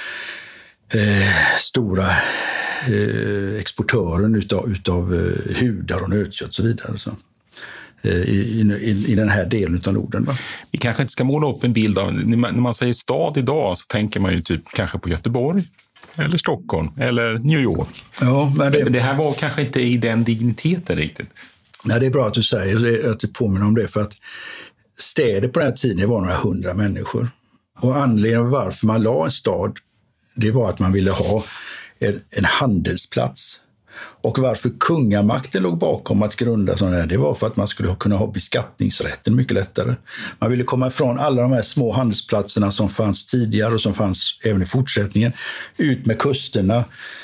stora exportören utav hudar och nötkött och så vidare så. I den här delen av Norden. Va? Vi kanske inte ska måla upp en bild av, när man säger stad idag så tänker man ju typ kanske på Göteborg eller Stockholm eller New York. Ja, men det här var kanske inte i den digniteten riktigt. Nej, det är bra att du säger att du påminner om det, för att städer på den här tiden var några 100 människor. Och anledningen varför man la en stad, det var att man ville ha en handelsplats. Och varför kungamakten låg bakom att grunda sådana här, det var för att man skulle kunna ha beskattningsrätten mycket lättare. Man ville komma ifrån alla de här små handelsplatserna som fanns tidigare och som fanns även i fortsättningen, ut med kusterna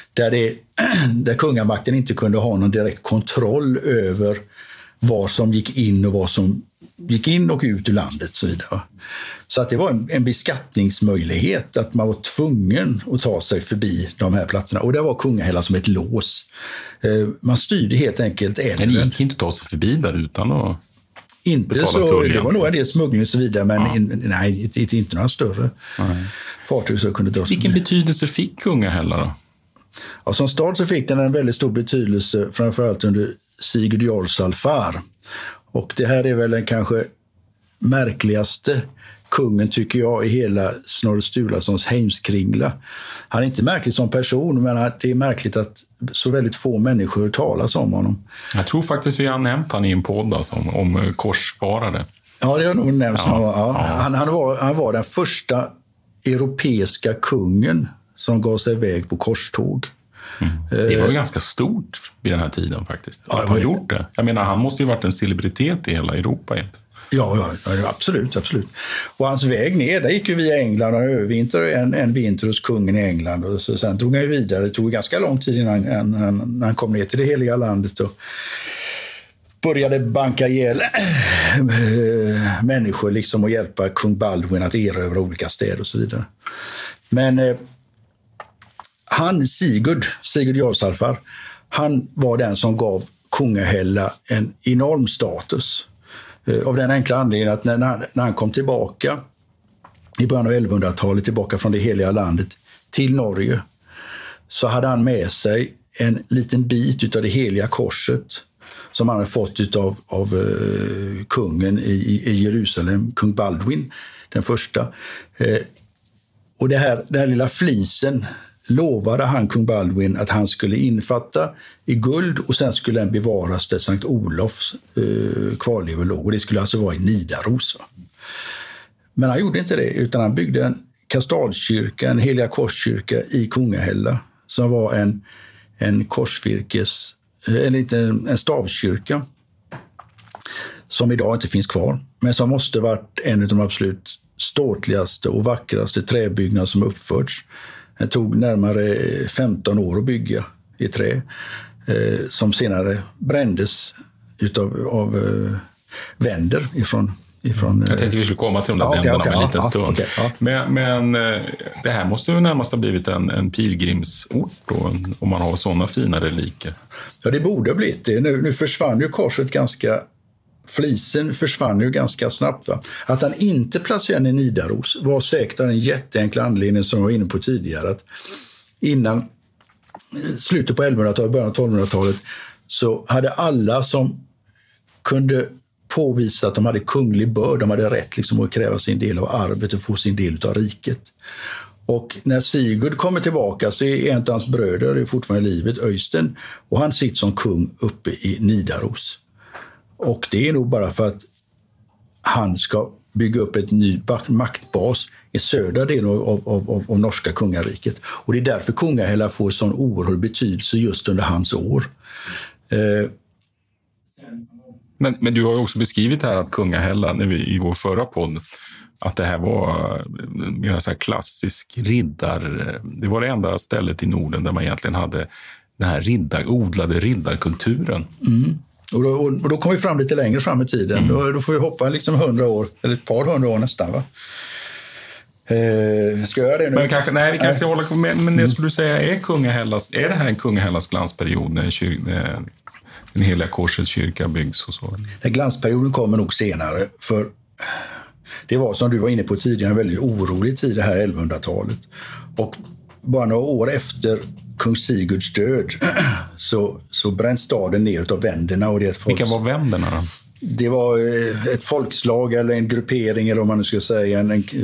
där kungamakten inte kunde ha någon direkt kontroll över vad som gick in och vad som gick in och ut ur landet och så vidare. Så att det var en beskattningsmöjlighet, att man var tvungen att ta sig förbi de här platserna. Och det var Kungahälla som ett lås. Man styrde helt enkelt älven. Men det gick inte att ta sig förbi där utan att inte så, tull, det var nog en del smuggling och så vidare, men nej, inte några större fartyg som kunde dras. Vilken betydelse fick Kungahälla då? Ja, som stad så fick den en väldigt stor betydelse, framförallt under Sigurd Jarlsalfar. Och det här är väl den kanske märkligaste kungen, tycker jag, i hela Snorre Sturlasons Heimskringla. Han är inte märklig som person, men det är märkligt att så väldigt få människor talas om honom. Jag tror faktiskt vi har nämnt han i en podd alltså, om korsfarare. Ja, det har nog nämnts. Han var den första europeiska kungen som gav sig iväg på korståg. Det var ju ganska stort vid den här tiden faktiskt. Att han gjort det. Jag menar, han måste ju varit en celebritet i hela Europa. Ja, absolut. Och hans väg ner, där gick ju via England och övervinter en vinter hos kungen i England. Och så sen tog han ju vidare. Det tog ganska lång tid innan han kom ner till det heliga landet och började banka ihjäl människor liksom, och hjälpa kung Baldwin att erövra olika städer och så vidare. Men Sigurd Jarlsalfar, han var den som gav Kungahälla en enorm status. Av den enkla anledningen att när han kom tillbaka i början av 1100-talet, tillbaka från det heliga landet till Norge, så hade han med sig en liten bit av det heliga korset som han hade fått av kungen i Jerusalem, kung Baldwin den första. Och den här lilla flisen lovade han kung Baldwin att han skulle infatta i guld, och sen skulle den bevaras där Sankt Olofs kvarlevor låg. Och det skulle alltså vara i Nidaros. Men han gjorde inte det, utan han byggde en kastadskyrka, en heliga korskyrka i Kungahälla, som var en stavkyrka som idag inte finns kvar, men som måste varit en av de absolut ståtligaste och vackraste träbyggnader som uppförts. Det tog närmare 15 år att bygga i trä, som senare brändes av vänder ifrån. Jag tänkte vi skulle komma till de där vänderna om en liten stund. Men det här måste ju närmast ha blivit en pilgrimsort då, om man har sådana fina reliker. Ja, det borde ha blivit det. Nu försvann ju korset flisen försvann ju ganska snabbt. Va? Att han inte placerade i Nidaros var säkert en jätteenkla anledning, som jag var inne på tidigare, att innan slutet på 1100-talet, början av 1200-talet, så hade alla som kunde påvisa att de hade kunglig börd, de hade rätt liksom att kräva sin del av arvet och få sin del av riket. Och när Sigurd kommer tillbaka så är inte hans bröder är fortfarande i livet, Öystein, och han sitter som kung uppe i Nidaros. Och det är nog bara för att han ska bygga upp ett ny maktbas i södra delen av norska kungariket. Och det är därför Kungahälla får sån oerhörd betydelse just under hans år. Men du har ju också beskrivit här att Kungahälla, när vi, i vår förra podd, att det här var mer så här klassisk det var det enda stället i Norden där man egentligen hade den här odlade riddarkulturen. Mm. Och då kommer vi fram lite längre fram i tiden. Då får vi hoppa liksom 100 år, eller ett par 100 år nästan, va? Ska jag göra det nu? Men vi kanske ska hålla på med, men det skulle du säga är det här en Kungahällas glansperiod när den heliga korsets kyrka byggs och så? Den glansperioden kommer nog senare, för det var, som du var inne på tidigare, en väldigt orolig tid det här 1100-talet. Och bara några år efter kung Sigurds död så bränns staden ner av vänderna. Och det vilka var vänderna då? Det var ett folkslag eller en gruppering, eller om man nu ska säga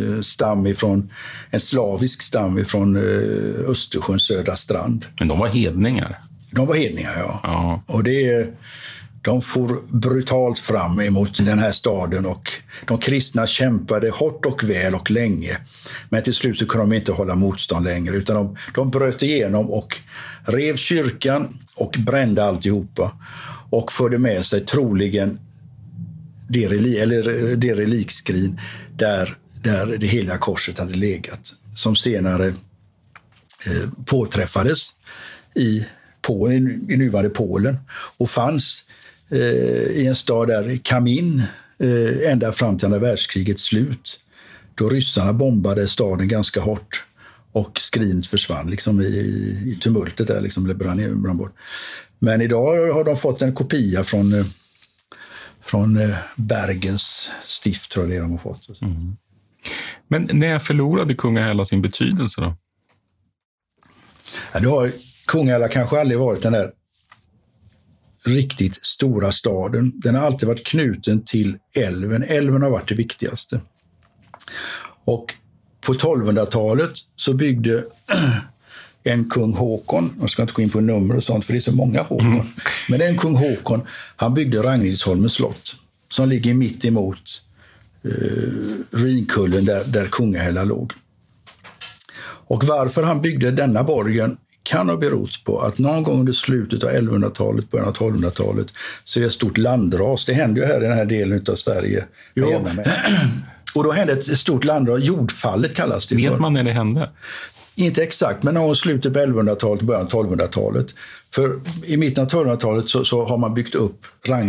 en slavisk stam ifrån Östersjöns södra strand. Men de var hedningar? De var hedningar, ja. Och de for brutalt fram emot den här staden, och de kristna kämpade hårt och väl och länge. Men till slut så kunde de inte hålla motstånd längre, utan de bröt igenom och rev kyrkan och brände alltihopa. Och förde med sig troligen det relikskrin där det heliga korset hade legat, som senare påträffades i nuvarande Polen och fanns i en stad där Kamin ända fram till andra världskrigets slut, då ryssarna bombade staden ganska hårt och skrinet försvann liksom i tumultet där, liksom brann bort. Men idag har de fått en kopia från Bergens stift, tror jag det de har fått. Mm. Men när förlorade Kungahälla sin betydelse då? Ja, då har Kungahälla kanske aldrig varit den där riktigt stora staden. Den har alltid varit knuten till älven. Älven har varit det viktigaste. Och på 1200-talet så byggde en kung Håkon, jag ska inte gå in på nummer och sånt för det är så många Håkon, men en kung Håkon, han byggde Ragnhildsholmens slott som ligger mitt emot Rinkullen där Kungahälla låg. Och varför han byggde denna borgen kan ha berott på att någon gång under slutet av 1100-talet, början av 1200-talet, så är det ett stort landras. Det händer ju här i den här delen av Sverige. Och då hände ett stort landras, jordfallet kallas det. Vet man när det hände? Inte exakt, men någon slutet på 1100-talet, början av 1200-talet. För i mitten av 1200-talet så har man byggt upp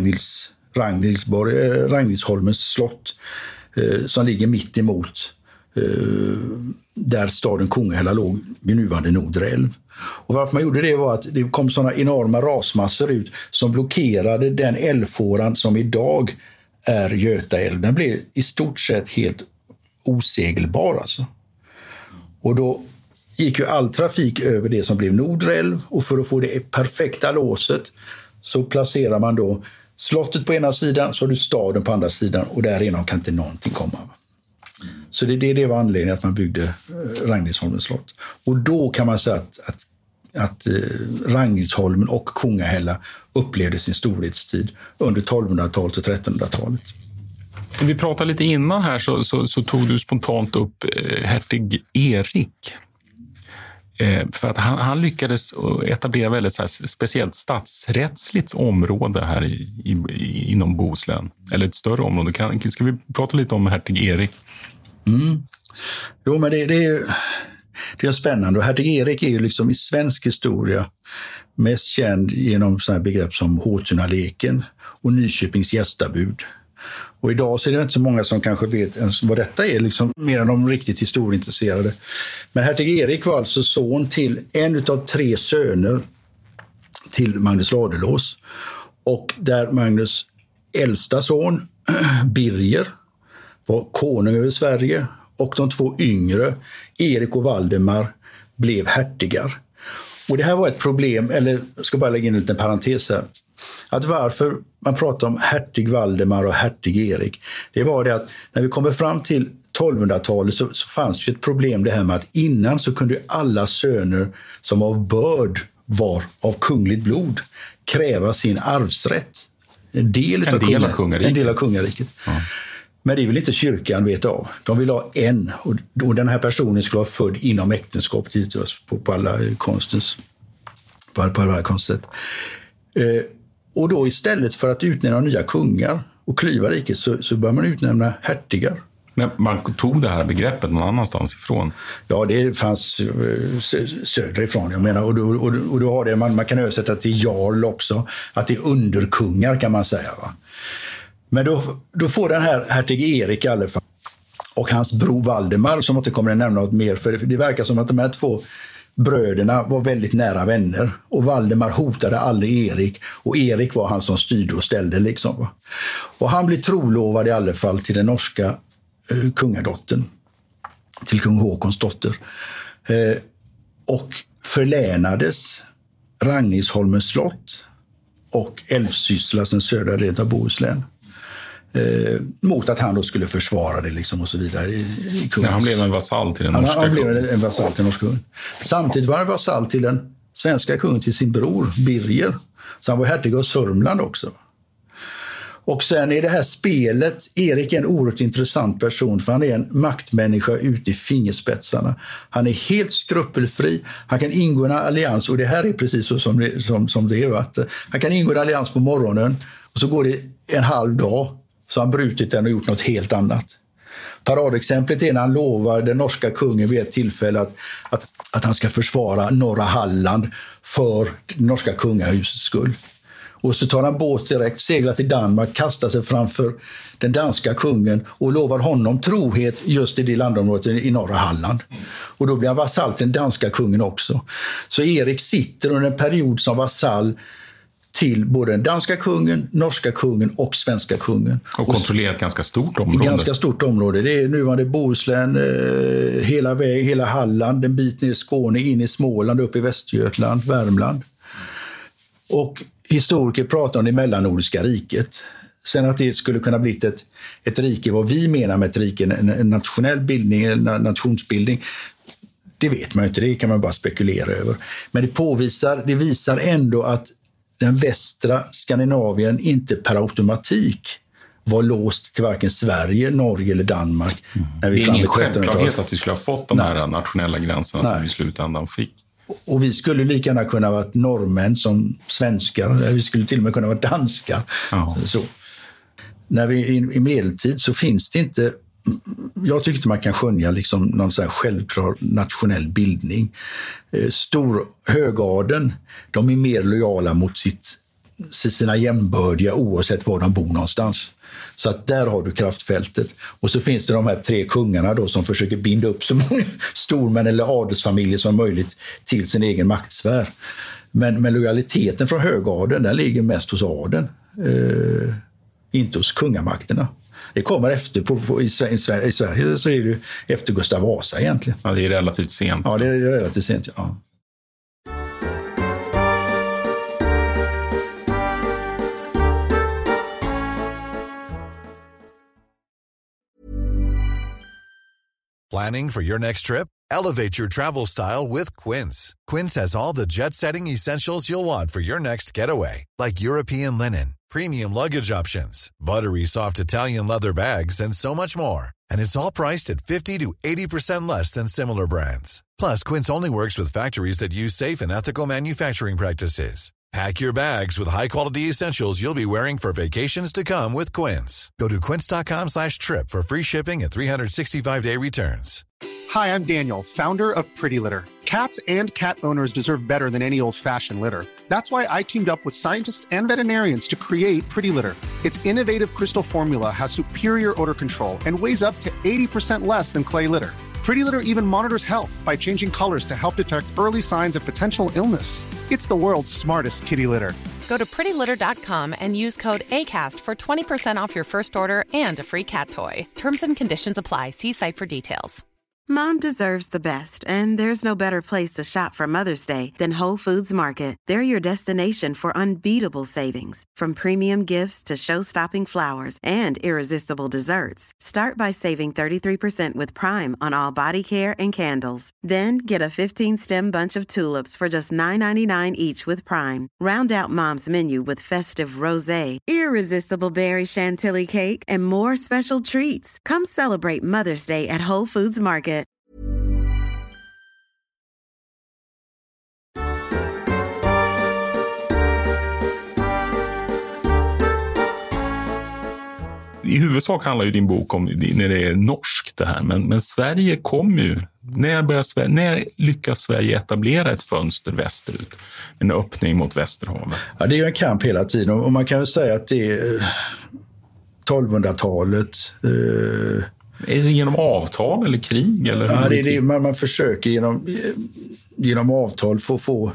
Ragnhildsholmens slott som ligger mitt emot där staden Kungahälla låg vid nuvarande Nordälv. Och varför man gjorde det var att det kom sådana enorma rasmassor ut som blockerade den älvfåran som idag är Göta älv. Den blev i stort sett helt osegelbar alltså. Och då gick ju all trafik över det som blev Nordälv, och för att få det perfekta låset så placerar man då slottet på ena sidan, så har du staden på andra sidan, och därigenom kan inte någonting komma. Så det var anledningen att man byggde Ragnhildsholmens slott. Och då kan man säga att Ragnhildsholmen och Kungahälla upplevde sin storhetstid under 1200-talet och 1300-talet. Vi pratade lite innan här så tog du spontant upp hertig Erik. För att han lyckades etablera väldigt så här speciellt statsrättsligt område här inom Bohuslän. Eller ett större område. Ska vi prata lite om hertig Erik? Mm. Jo, men det är spännande. Och hertig Erik är ju liksom i svensk historia mest känd genom sådana begrepp som Håtunaleken och Nyköpings gästabud. Och idag så är det inte så många som kanske vet ens vad detta är, liksom, mer än de riktigt historieintresserade. Men hertig Erik var alltså son till en av 3 söner till Magnus Ladulås. Och där Magnus äldsta son, Birger, var konung över Sverige, och de 2 yngre, Erik och Valdemar, blev hertigar. Och det här var ett problem, eller jag ska bara lägga in en liten parentes här. Att varför man pratar om hertig Valdemar och hertig Erik, det var det att när vi kommer fram till 1200-talet så fanns det ett problem det här med att innan så kunde alla söner som av börd var av kungligt blod kräva sin arvsrätt. En del av kungariket. Ja. Men det vill inte kyrkan veta av. De vill ha en. Och den här personen skulle vara född inom äktenskapet på alla konstens sätt. Och då istället för att utnämna nya kungar och klyva riket så bör man utnämna hertigar. Men man tog det här begreppet någon annanstans ifrån? Ja, det fanns söderifrån. Jag menar, och då har det, man kan översätta till jarl också. Att det är underkungar kan man säga, va? Men då får den här hertig Erik i alla fall och hans bror Valdemar, som inte kommer att nämna något mer, för det verkar som att de här två bröderna var väldigt nära vänner. Och Valdemar hotade aldrig Erik, och Erik var han som styrde och ställde liksom, va? Och han blir trolovad i alla fall till den norska kungadottern, till kung Håkons dotter, och förlänades Ragnhidsholmens slott och Älvsyssla, den södra delen av Bohuslän, mot att han då skulle försvara det liksom och så vidare i han blev en vasall till den norska kungen. Han blev en vasall till den norska kungen. Samtidigt var han vasall till den svenska kungen, till sin bror Birger. Så han var hertig av Sörmland också. Och sen är det här spelet, Erik är en oerhört intressant person, för han är en maktmänniska ute i fingerspetsarna. Han är helt skrupelfri, han kan ingå en allians, och det här är precis så som det är. Va? Han kan ingå en allians på morgonen och så går det en halv dag så har han brutit den och gjort något helt annat. Paradexemplet är när han lovar den norska kungen vid ett tillfälle att han ska försvara norra Halland för det norska kungahusets skull. Och så tar han båt direkt, seglar till Danmark, kastar sig framför den danska kungen och lovar honom trohet just i det landområdet i norra Halland. Och då blir han vasall till den danska kungen också. Så Erik sitter under en period som vasall till både den danska kungen, norska kungen och svenska kungen. Och kontrollerar ett ganska stort område. Ganska stort område. Det är nuvarande Bohuslän, hela Halland, en bit ner i Skåne, in i Småland, upp i Västergötland, Värmland. Och historiker pratar om det mellannordiska riket. Sen att det skulle kunna bli ett rike, vad vi menar med ett rike, en nationell bildning, en nationsbildning, det vet man inte, det kan man bara spekulera över. Men det visar ändå att den västra Skandinavien inte per automatik var låst till varken Sverige, Norge eller Danmark. När vi det är ingen självklarhet att vi skulle ha fått de här nationella gränserna som vi i slutändan fick. Och vi skulle lika gärna kunna vara norrmän som svenskar. Vi skulle till och med kunna vara danskar. Så. När vi i medeltid så finns det inte... Jag tyckte man kan skönja liksom någon så här självklar nationell bildning. Högadeln, de är mer lojala mot sina jämbördiga oavsett var de bor någonstans. Så att där har du kraftfältet. Och så finns det de här 3 kungarna då som försöker binda upp så många stormän eller adelsfamiljer som möjligt till sin egen maktsfär. Men lojaliteten från högadeln, den ligger mest hos adeln. Inte hos kungamakterna. Det kommer efter, i Sverige så är det efter Gustav Vasa egentligen. Ja, det är relativt sent. Ja, det är relativt sent, ja. Planning for your next trip? Elevate your travel style with Quince. Quince has all the jet-setting essentials you'll want for your next getaway, like European linen, premium luggage options, buttery soft Italian leather bags, and so much more. And it's all priced at 50 to 80% less than similar brands. Plus, Quince only works with factories that use safe and ethical manufacturing practices. Pack your bags with high-quality essentials you'll be wearing for vacations to come with Quince. Go to quince.com/trip for free shipping and 365-day returns. Hi, I'm Daniel, founder of Pretty Litter. Cats and cat owners deserve better than any old-fashioned litter. That's why I teamed up with scientists and veterinarians to create Pretty Litter. Its innovative crystal formula has superior odor control and weighs up to 80% less than clay litter. Pretty Litter even monitors health by changing colors to help detect early signs of potential illness. It's the world's smartest kitty litter. Go to prettylitter.com and use code ACAST for 20% off your first order and a free cat toy. Terms and conditions apply. See site for details. Mom deserves the best, and there's no better place to shop for Mother's Day than Whole Foods Market. They're your destination for unbeatable savings, from premium gifts to show-stopping flowers and irresistible desserts. Start by saving 33% with Prime on all body care and candles. Then get a 15-stem bunch of tulips for just $9.99 each with Prime. Round out Mom's menu with festive rosé, irresistible berry chantilly cake, and more special treats. Come celebrate Mother's Day at Whole Foods Market. I huvudsak handlar ju din bok om när det är norskt det här. Men Sverige kommer ju... När lyckas Sverige etablera ett fönster västerut? En öppning mot Västerhavet? Ja, det är ju en kamp hela tiden. Och man kan väl säga att det är 1200-talet... Är det genom avtal eller krig? Eller ja, det är man försöker genom avtal få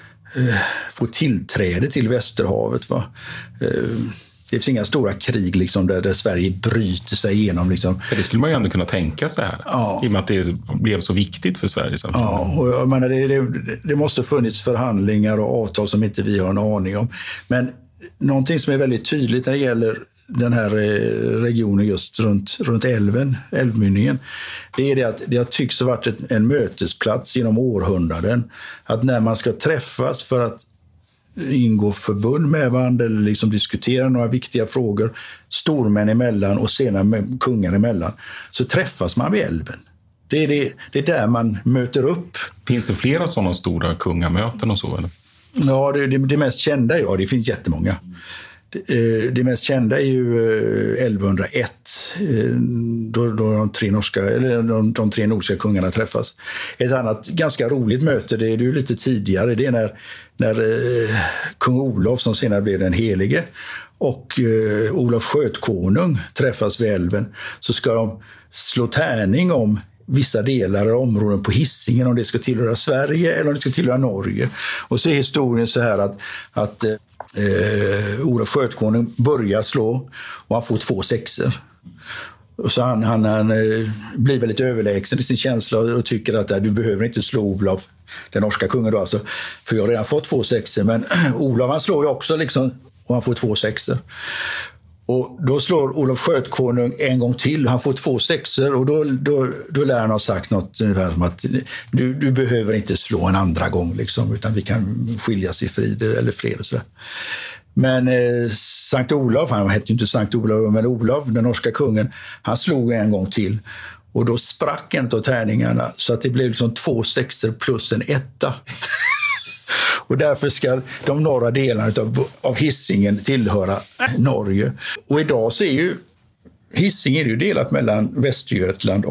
tillträde till Västerhavet. Va? Det finns inga stora krig liksom, där Sverige bryter sig igenom. Liksom. Det skulle man ju ändå kunna tänka sig här. Ja. I och med att det blev så viktigt för Sverige. Ja, och jag menar, det måste funnits förhandlingar och avtal som inte vi har en aning om. Men någonting som är väldigt tydligt när det gäller den här regionen just runt älvmynningen, det är det att det har tycks ha varit en mötesplats genom århundraden. Att när man ska träffas för att ingå förbund med varandra eller liksom diskutera några viktiga frågor, stormän emellan och senare kungar emellan, så träffas man vid älven. Det är där man möter upp. Finns det flera sådana stora kungamöten och så, eller? Ja, det mest kända, ja, det finns jättemånga. Det mest kända är ju 1101, då de tre nordiska kungarna träffas. Ett annat ganska roligt möte, det är ju lite tidigare, det är när kung Olof, som senare blev den helige, och Olof Skötkonung träffas vid älven, så ska de slå tärning om vissa delar av områden på Hisingen, om det ska tillhöra Sverige eller om det ska tillhöra Norge. Och så är historien så här att Olof Skötkonung börjar slå och han får 2 sexor. Och så han blir väldigt överlägsen i sin känsla och tycker att du behöver inte slå Olof, den norska kungen då alltså, för jag har redan fått 2 sexor, men Olof han slår ju också liksom, och han får 2 sexor. Och då slår Olof Skötkonung en gång till, han får 2 sexor, och då lär han ha sagt något ungefär som att du behöver inte slå en andra gång liksom, utan vi kan skiljas i frid eller fred och sådär. Men Sankt Olof, han hette ju inte Sankt Olof, men Olof, den norska kungen, han slog en gång till. Och då sprack en av tärningarna så att det blev liksom 2 sexor plus en 1. Och därför ska de norra delarna av Hisingen tillhöra Norge. Och idag så är ju Hisingen ju delat mellan Västergötland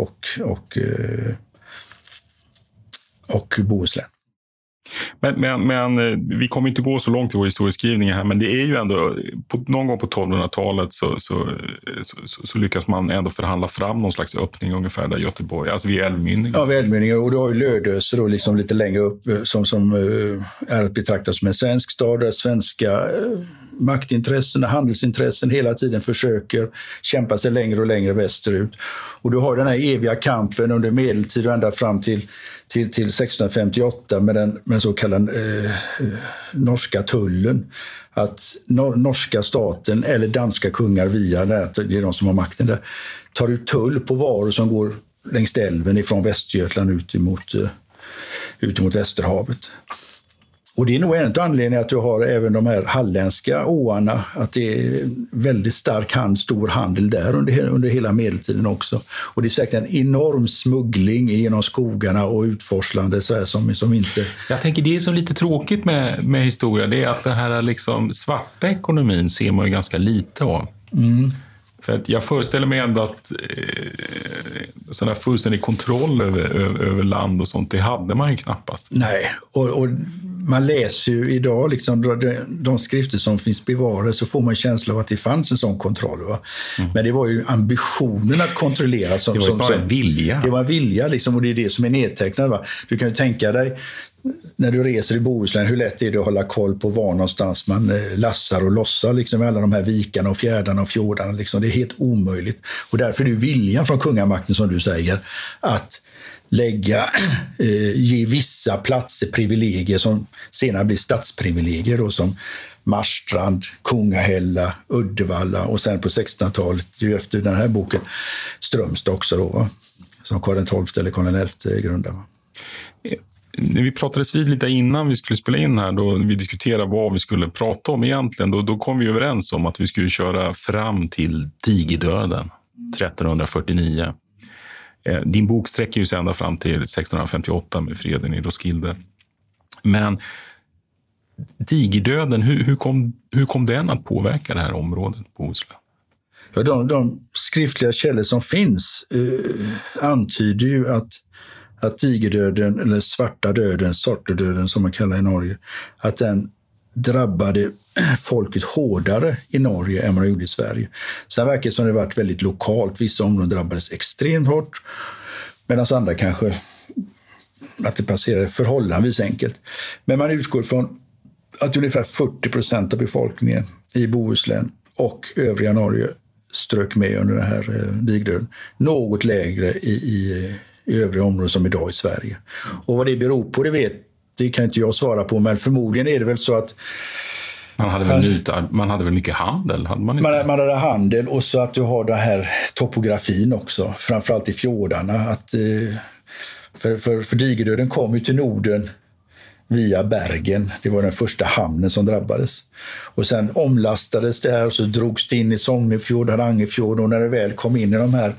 och Bohuslän. Men vi kommer inte gå så långt i vår historieskrivning här, men det är ju ändå någon gång på 1200-talet så lyckas man ändå förhandla fram någon slags öppning ungefär där Göteborg, alltså vid älvmynningen. Ja, vid älvmynningen, och du har ju Lödöse då liksom lite längre upp som är att betrakta som en svensk stad där svenska maktintressen och handelsintressen hela tiden försöker kämpa sig längre och längre västerut. Och du har den här eviga kampen under medeltid och ända fram till 1658 med den så kallade norska tullen. Att norska staten eller danska kungar via, det är de som har makten där, tar ut tull på varor som går längs älven ifrån Västergötland ut emot Västerhavet. Och det är nog en av anledningarna att du har även de här halländska åarna, att det är väldigt stor handel där under hela medeltiden också. Och det är säkert en enorm smuggling genom skogarna och utforslande så här som inte... Jag tänker det är så lite tråkigt med historia, det är att det här liksom svarta ekonomin ser man ju ganska lite av. Mm. För att jag föreställer mig ändå att sån här fullständig kontroll över land och sånt, det hade man ju knappast. Nej, och man läser ju idag liksom de skrifter som finns bevarade, så får man känsla av att det fanns en sån kontroll. Va? Mm. Men det var ju ambitionen att kontrollera. Det var snarare en vilja. Det var en vilja liksom, och det är det som är nedtecknat. Va? Du kan ju tänka dig när du reser i Bohuslän, hur lätt är det att hålla koll på var någonstans man lassar och lossar liksom, alla de här vikarna och fjärdarna och fjordarna. Liksom. Det är helt omöjligt. Och därför är det viljan från kungamakten, som du säger, att ge vissa platser privilegier som senare blir stadsprivilegier då, som Marstrand, Kungahälla, Uddevalla och sen på 1600-talet, ju efter den här boken, Strömstad också då, va? Som Karl XII eller Karl XI grundade. När vi pratades vid lite innan vi skulle spela in här, då vi diskuterade vad vi skulle prata om egentligen, då kom vi överens om att vi skulle köra fram till digerdöden 1349. Din bok sträcker ju sig ända fram till 1658 med freden i Roskilde. Men digerdöden, hur kom den att påverka det här området på Bohuslän? Ja, de skriftliga källor som finns antyder ju att digerdöden, eller svarta döden, sortedöden som man kallar i Norge, att den drabbade folket hårdare i Norge än man gjorde i Sverige. Sen verkar det som det varit väldigt lokalt. Vissa områden drabbades extremt hårt, medan andra kanske att det passerade förhållandevis enkelt. Men man utgår från att ungefär 40% av befolkningen i Bohuslän och övriga Norge strök med under den här digerdöden. Något lägre i övriga områden som idag i Sverige. Och vad det beror på, det kan inte jag svara på, men förmodligen är det väl så att man hade väl mycket handel? Man hade handel, och så att du har den här topografin också, framförallt i fjordarna. Att, för digerdöden kom ju till Norden via Bergen. Det var den första hamnen som drabbades. Och sen omlastades det här och så drogs det in i Sognefjord, Harangefjord, och när det väl kom in i de här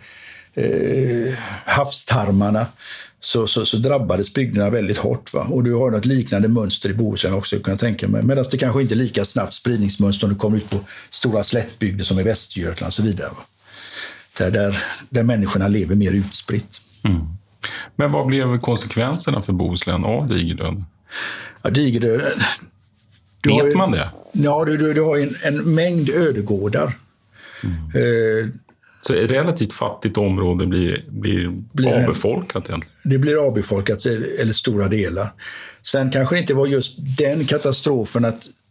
havstarmarna så drabbades bygderna väldigt hårt. Va? Och du har något liknande mönster i Bohuslän också, kan jag tänka mig. Medan det kanske inte är lika snabbt spridningsmönster om du kommer ut på stora slättbygder som i Västergötland och så vidare. Va? Där människorna lever mer utspritt. Mm. Men vad blev konsekvenserna för Bohuslän av digerdöden? Ja, digerdöden... Vet man det? Ja, du har en mängd ödegårdar. Så ett relativt fattigt område blir avbefolkat egentligen? Det blir avbefolkat, eller stora delar. Sen kanske det inte var just den katastrofen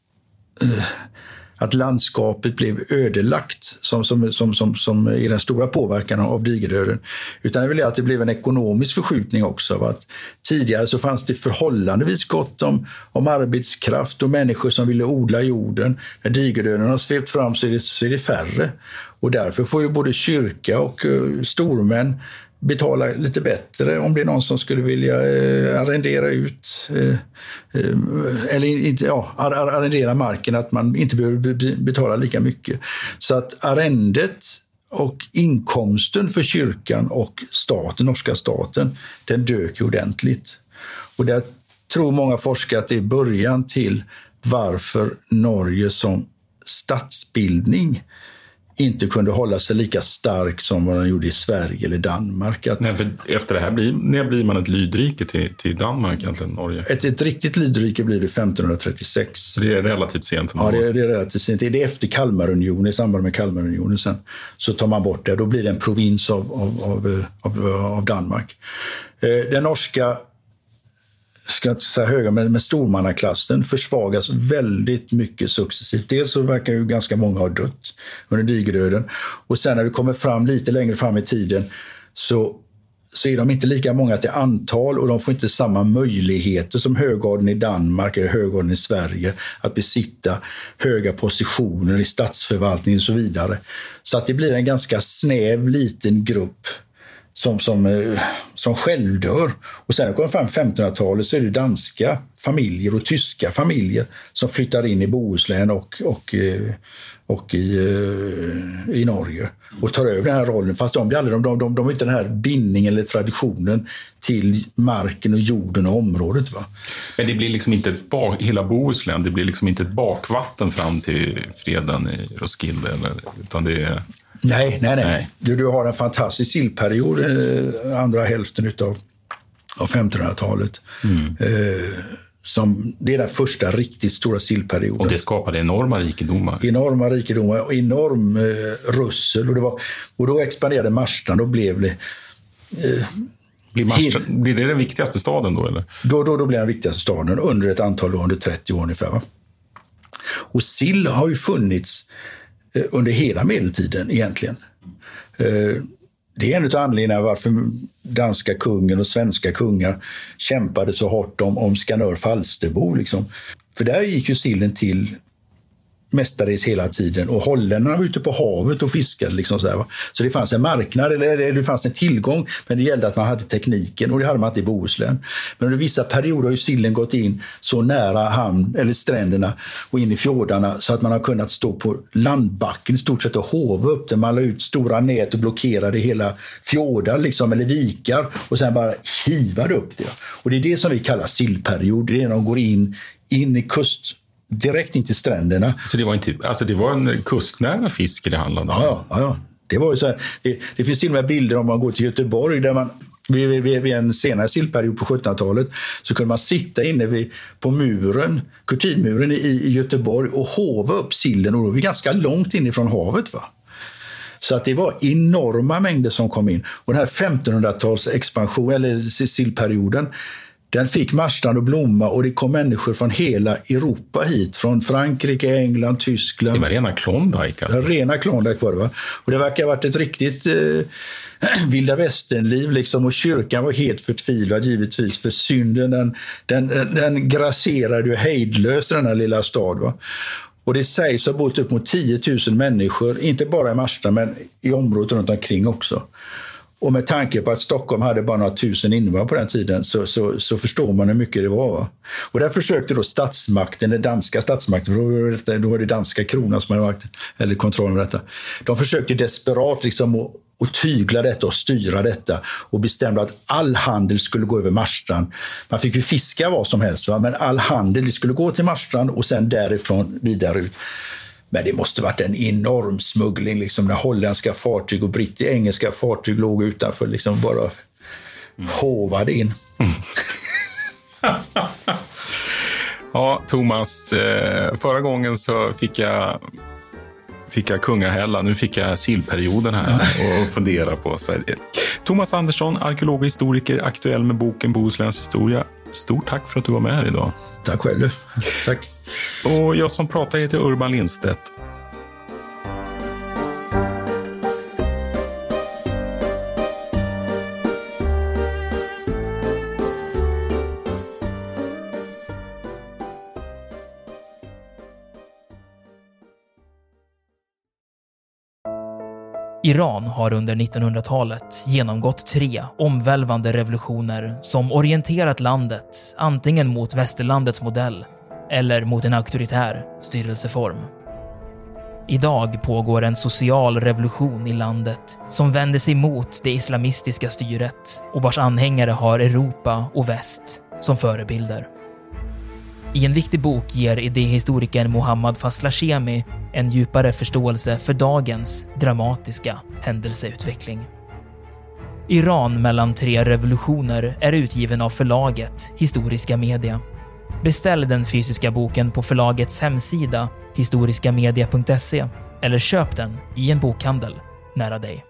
att landskapet blev ödelagt som är den stora påverkan av digerdöden. Utan det är väl att det blev en ekonomisk förskjutning också. Att tidigare så fanns det förhållandevis gott om arbetskraft och människor som ville odla jorden. När digerdöden har svept fram så är det färre. Och därför får ju både kyrka och stormän betala lite bättre om det är någon som skulle vilja arrendera ut eller inte, arrendera marken, att man inte behöver betala lika mycket. Så att arrendet och inkomsten för kyrkan och staten, norska staten, den dök ordentligt. Och där tror många forskare att det är början till varför Norge som statsbildning inte kunde hålla sig lika stark som vad de gjorde i Sverige eller Danmark. Nej, för efter det här blir man ett lydrike till Danmark egentligen, Norge? Ett riktigt lydrike blir det 1536. Så det är relativt sent? Ja, det är relativt sent. Det är efter Kalmarunionen, i samband med Kalmarunionen sen, så tar man bort det. Då blir det en provins av Danmark. Den norska, ska inte säga höga, men stormannaklassen försvagas väldigt mycket successivt. Dels så verkar ju ganska många ha dött under digerdöden. Och sen när vi kommer fram lite längre fram i tiden så är de inte lika många till antal, och de får inte samma möjligheter som högadeln i Danmark eller högadeln i Sverige att besitta höga positioner i statsförvaltningen och så vidare. Så att det blir en ganska snäv liten grupp som självdör. Och sen när det kommer fram 1500-talet så är det danska familjer och tyska familjer som flyttar in i Bohuslän och i Norge och tar över den här rollen. Fast de har inte den här bindningen eller traditionen till marken och jorden och området. Va? Men det blir liksom inte hela Bohuslän, det blir liksom inte ett bakvatten fram till freden i Roskilde, utan det är... Nej. Du har en fantastisk sillperiod andra hälften av 1500-talet. Det är den första riktigt stora sillperioden. Och det skapade enorma rikedomar. Enorm russel. Och då expanderade Marstrand. Då blev det... Blir det den viktigaste staden då? Eller? Då blir den viktigaste staden under ett antal år, under 30 år ungefär. Va? Och sill har ju funnits under hela medeltiden egentligen. det är en av anledningarna varför danska kungen och svenska kungar kämpade så hårt om Skanör Falsterbo. Liksom. För där gick ju sillen till mestadels hela tiden. Och holländarna var ute på havet och fiskade. Liksom så, va? Så det fanns en marknad, eller det fanns en tillgång, men det gällde att man hade tekniken, och det hade man inte i Bohuslän. Men under vissa perioder har ju sillen gått in så nära hamn, eller stränderna och in i fjordarna, så att man har kunnat stå på landbacken i stort sett och hova upp det. Man la ut stora nät och blockerade hela fjordar liksom, eller vikar, och sen bara hivade upp det. Och det är det som vi kallar sillperiod. Det är när de går in i kust, direkt in till stränderna. Så det var det var en kustnära fiske det handlade om? Ja. Det var ju så här, det finns till och med bilder om man går till Göteborg där man vid en senare sillperiod på 1700-talet så kunde man sitta inne på muren, Kurtinmuren i Göteborg, och hova upp sillen, och då var vi ganska långt inifrån havet, va? Så att det var enorma mängder som kom in. Och den här 1500-tals expansion, eller sillperioden, den fick Marstrand att blomma, och det kom människor från hela Europa hit. Från Frankrike, England, Tyskland. Det var rena Klondike. Alltså. Rena Klondike var det, va? Och det verkar ha varit ett riktigt vilda västernliv liksom. Och kyrkan var helt förtvivlad givetvis. För synden, den grasserade ju hejdlöst den här lilla stad, va? Och det sägs ha bott upp mot 10 000 människor. Inte bara i Marstrand, men i området runt omkring också. Och med tanke på att Stockholm hade bara några tusen invånare på den tiden så förstår man hur mycket det var. Va? Och där försökte då statsmakten, den danska statsmakten, för då var det danska kronan som hade makten, eller kontrollen med detta. De försökte desperat liksom att tygla detta och styra detta, och bestämde att all handel skulle gå över Marstrand. Man fick ju fiska vad som helst, va? Men all handel skulle gå till Marstrand och sen därifrån vidare ut. Men det måste varit en enorm smuggling liksom, när holländska fartyg och engelska fartyg låg utanför liksom, bara hovade in. Ja, Thomas, förra gången så fick jag kungahälla, nu fick jag sillperioden här och fundera på. Så Thomas Andersson, arkeolog och historiker, aktuell med boken Bohusläns historia. Stort tack för att du var med här idag. Tack själv. Tack. Och jag som pratar heter Urban Lindstedt. Iran har under 1900-talet genomgått 3 omvälvande revolutioner som orienterat landet antingen mot västerlandets modell eller mot en auktoritär styrelseform. Idag pågår en social revolution i landet som vänder sig mot det islamistiska styret och vars anhängare har Europa och väst som förebilder. I en viktig bok ger idéhistorikern Mohammad Faslashemi en djupare förståelse för dagens dramatiska händelseutveckling. Iran mellan 3 revolutioner är utgiven av förlaget Historiska Media. Beställ den fysiska boken på förlagets hemsida historiskamedia.se eller köp den i en bokhandel nära dig.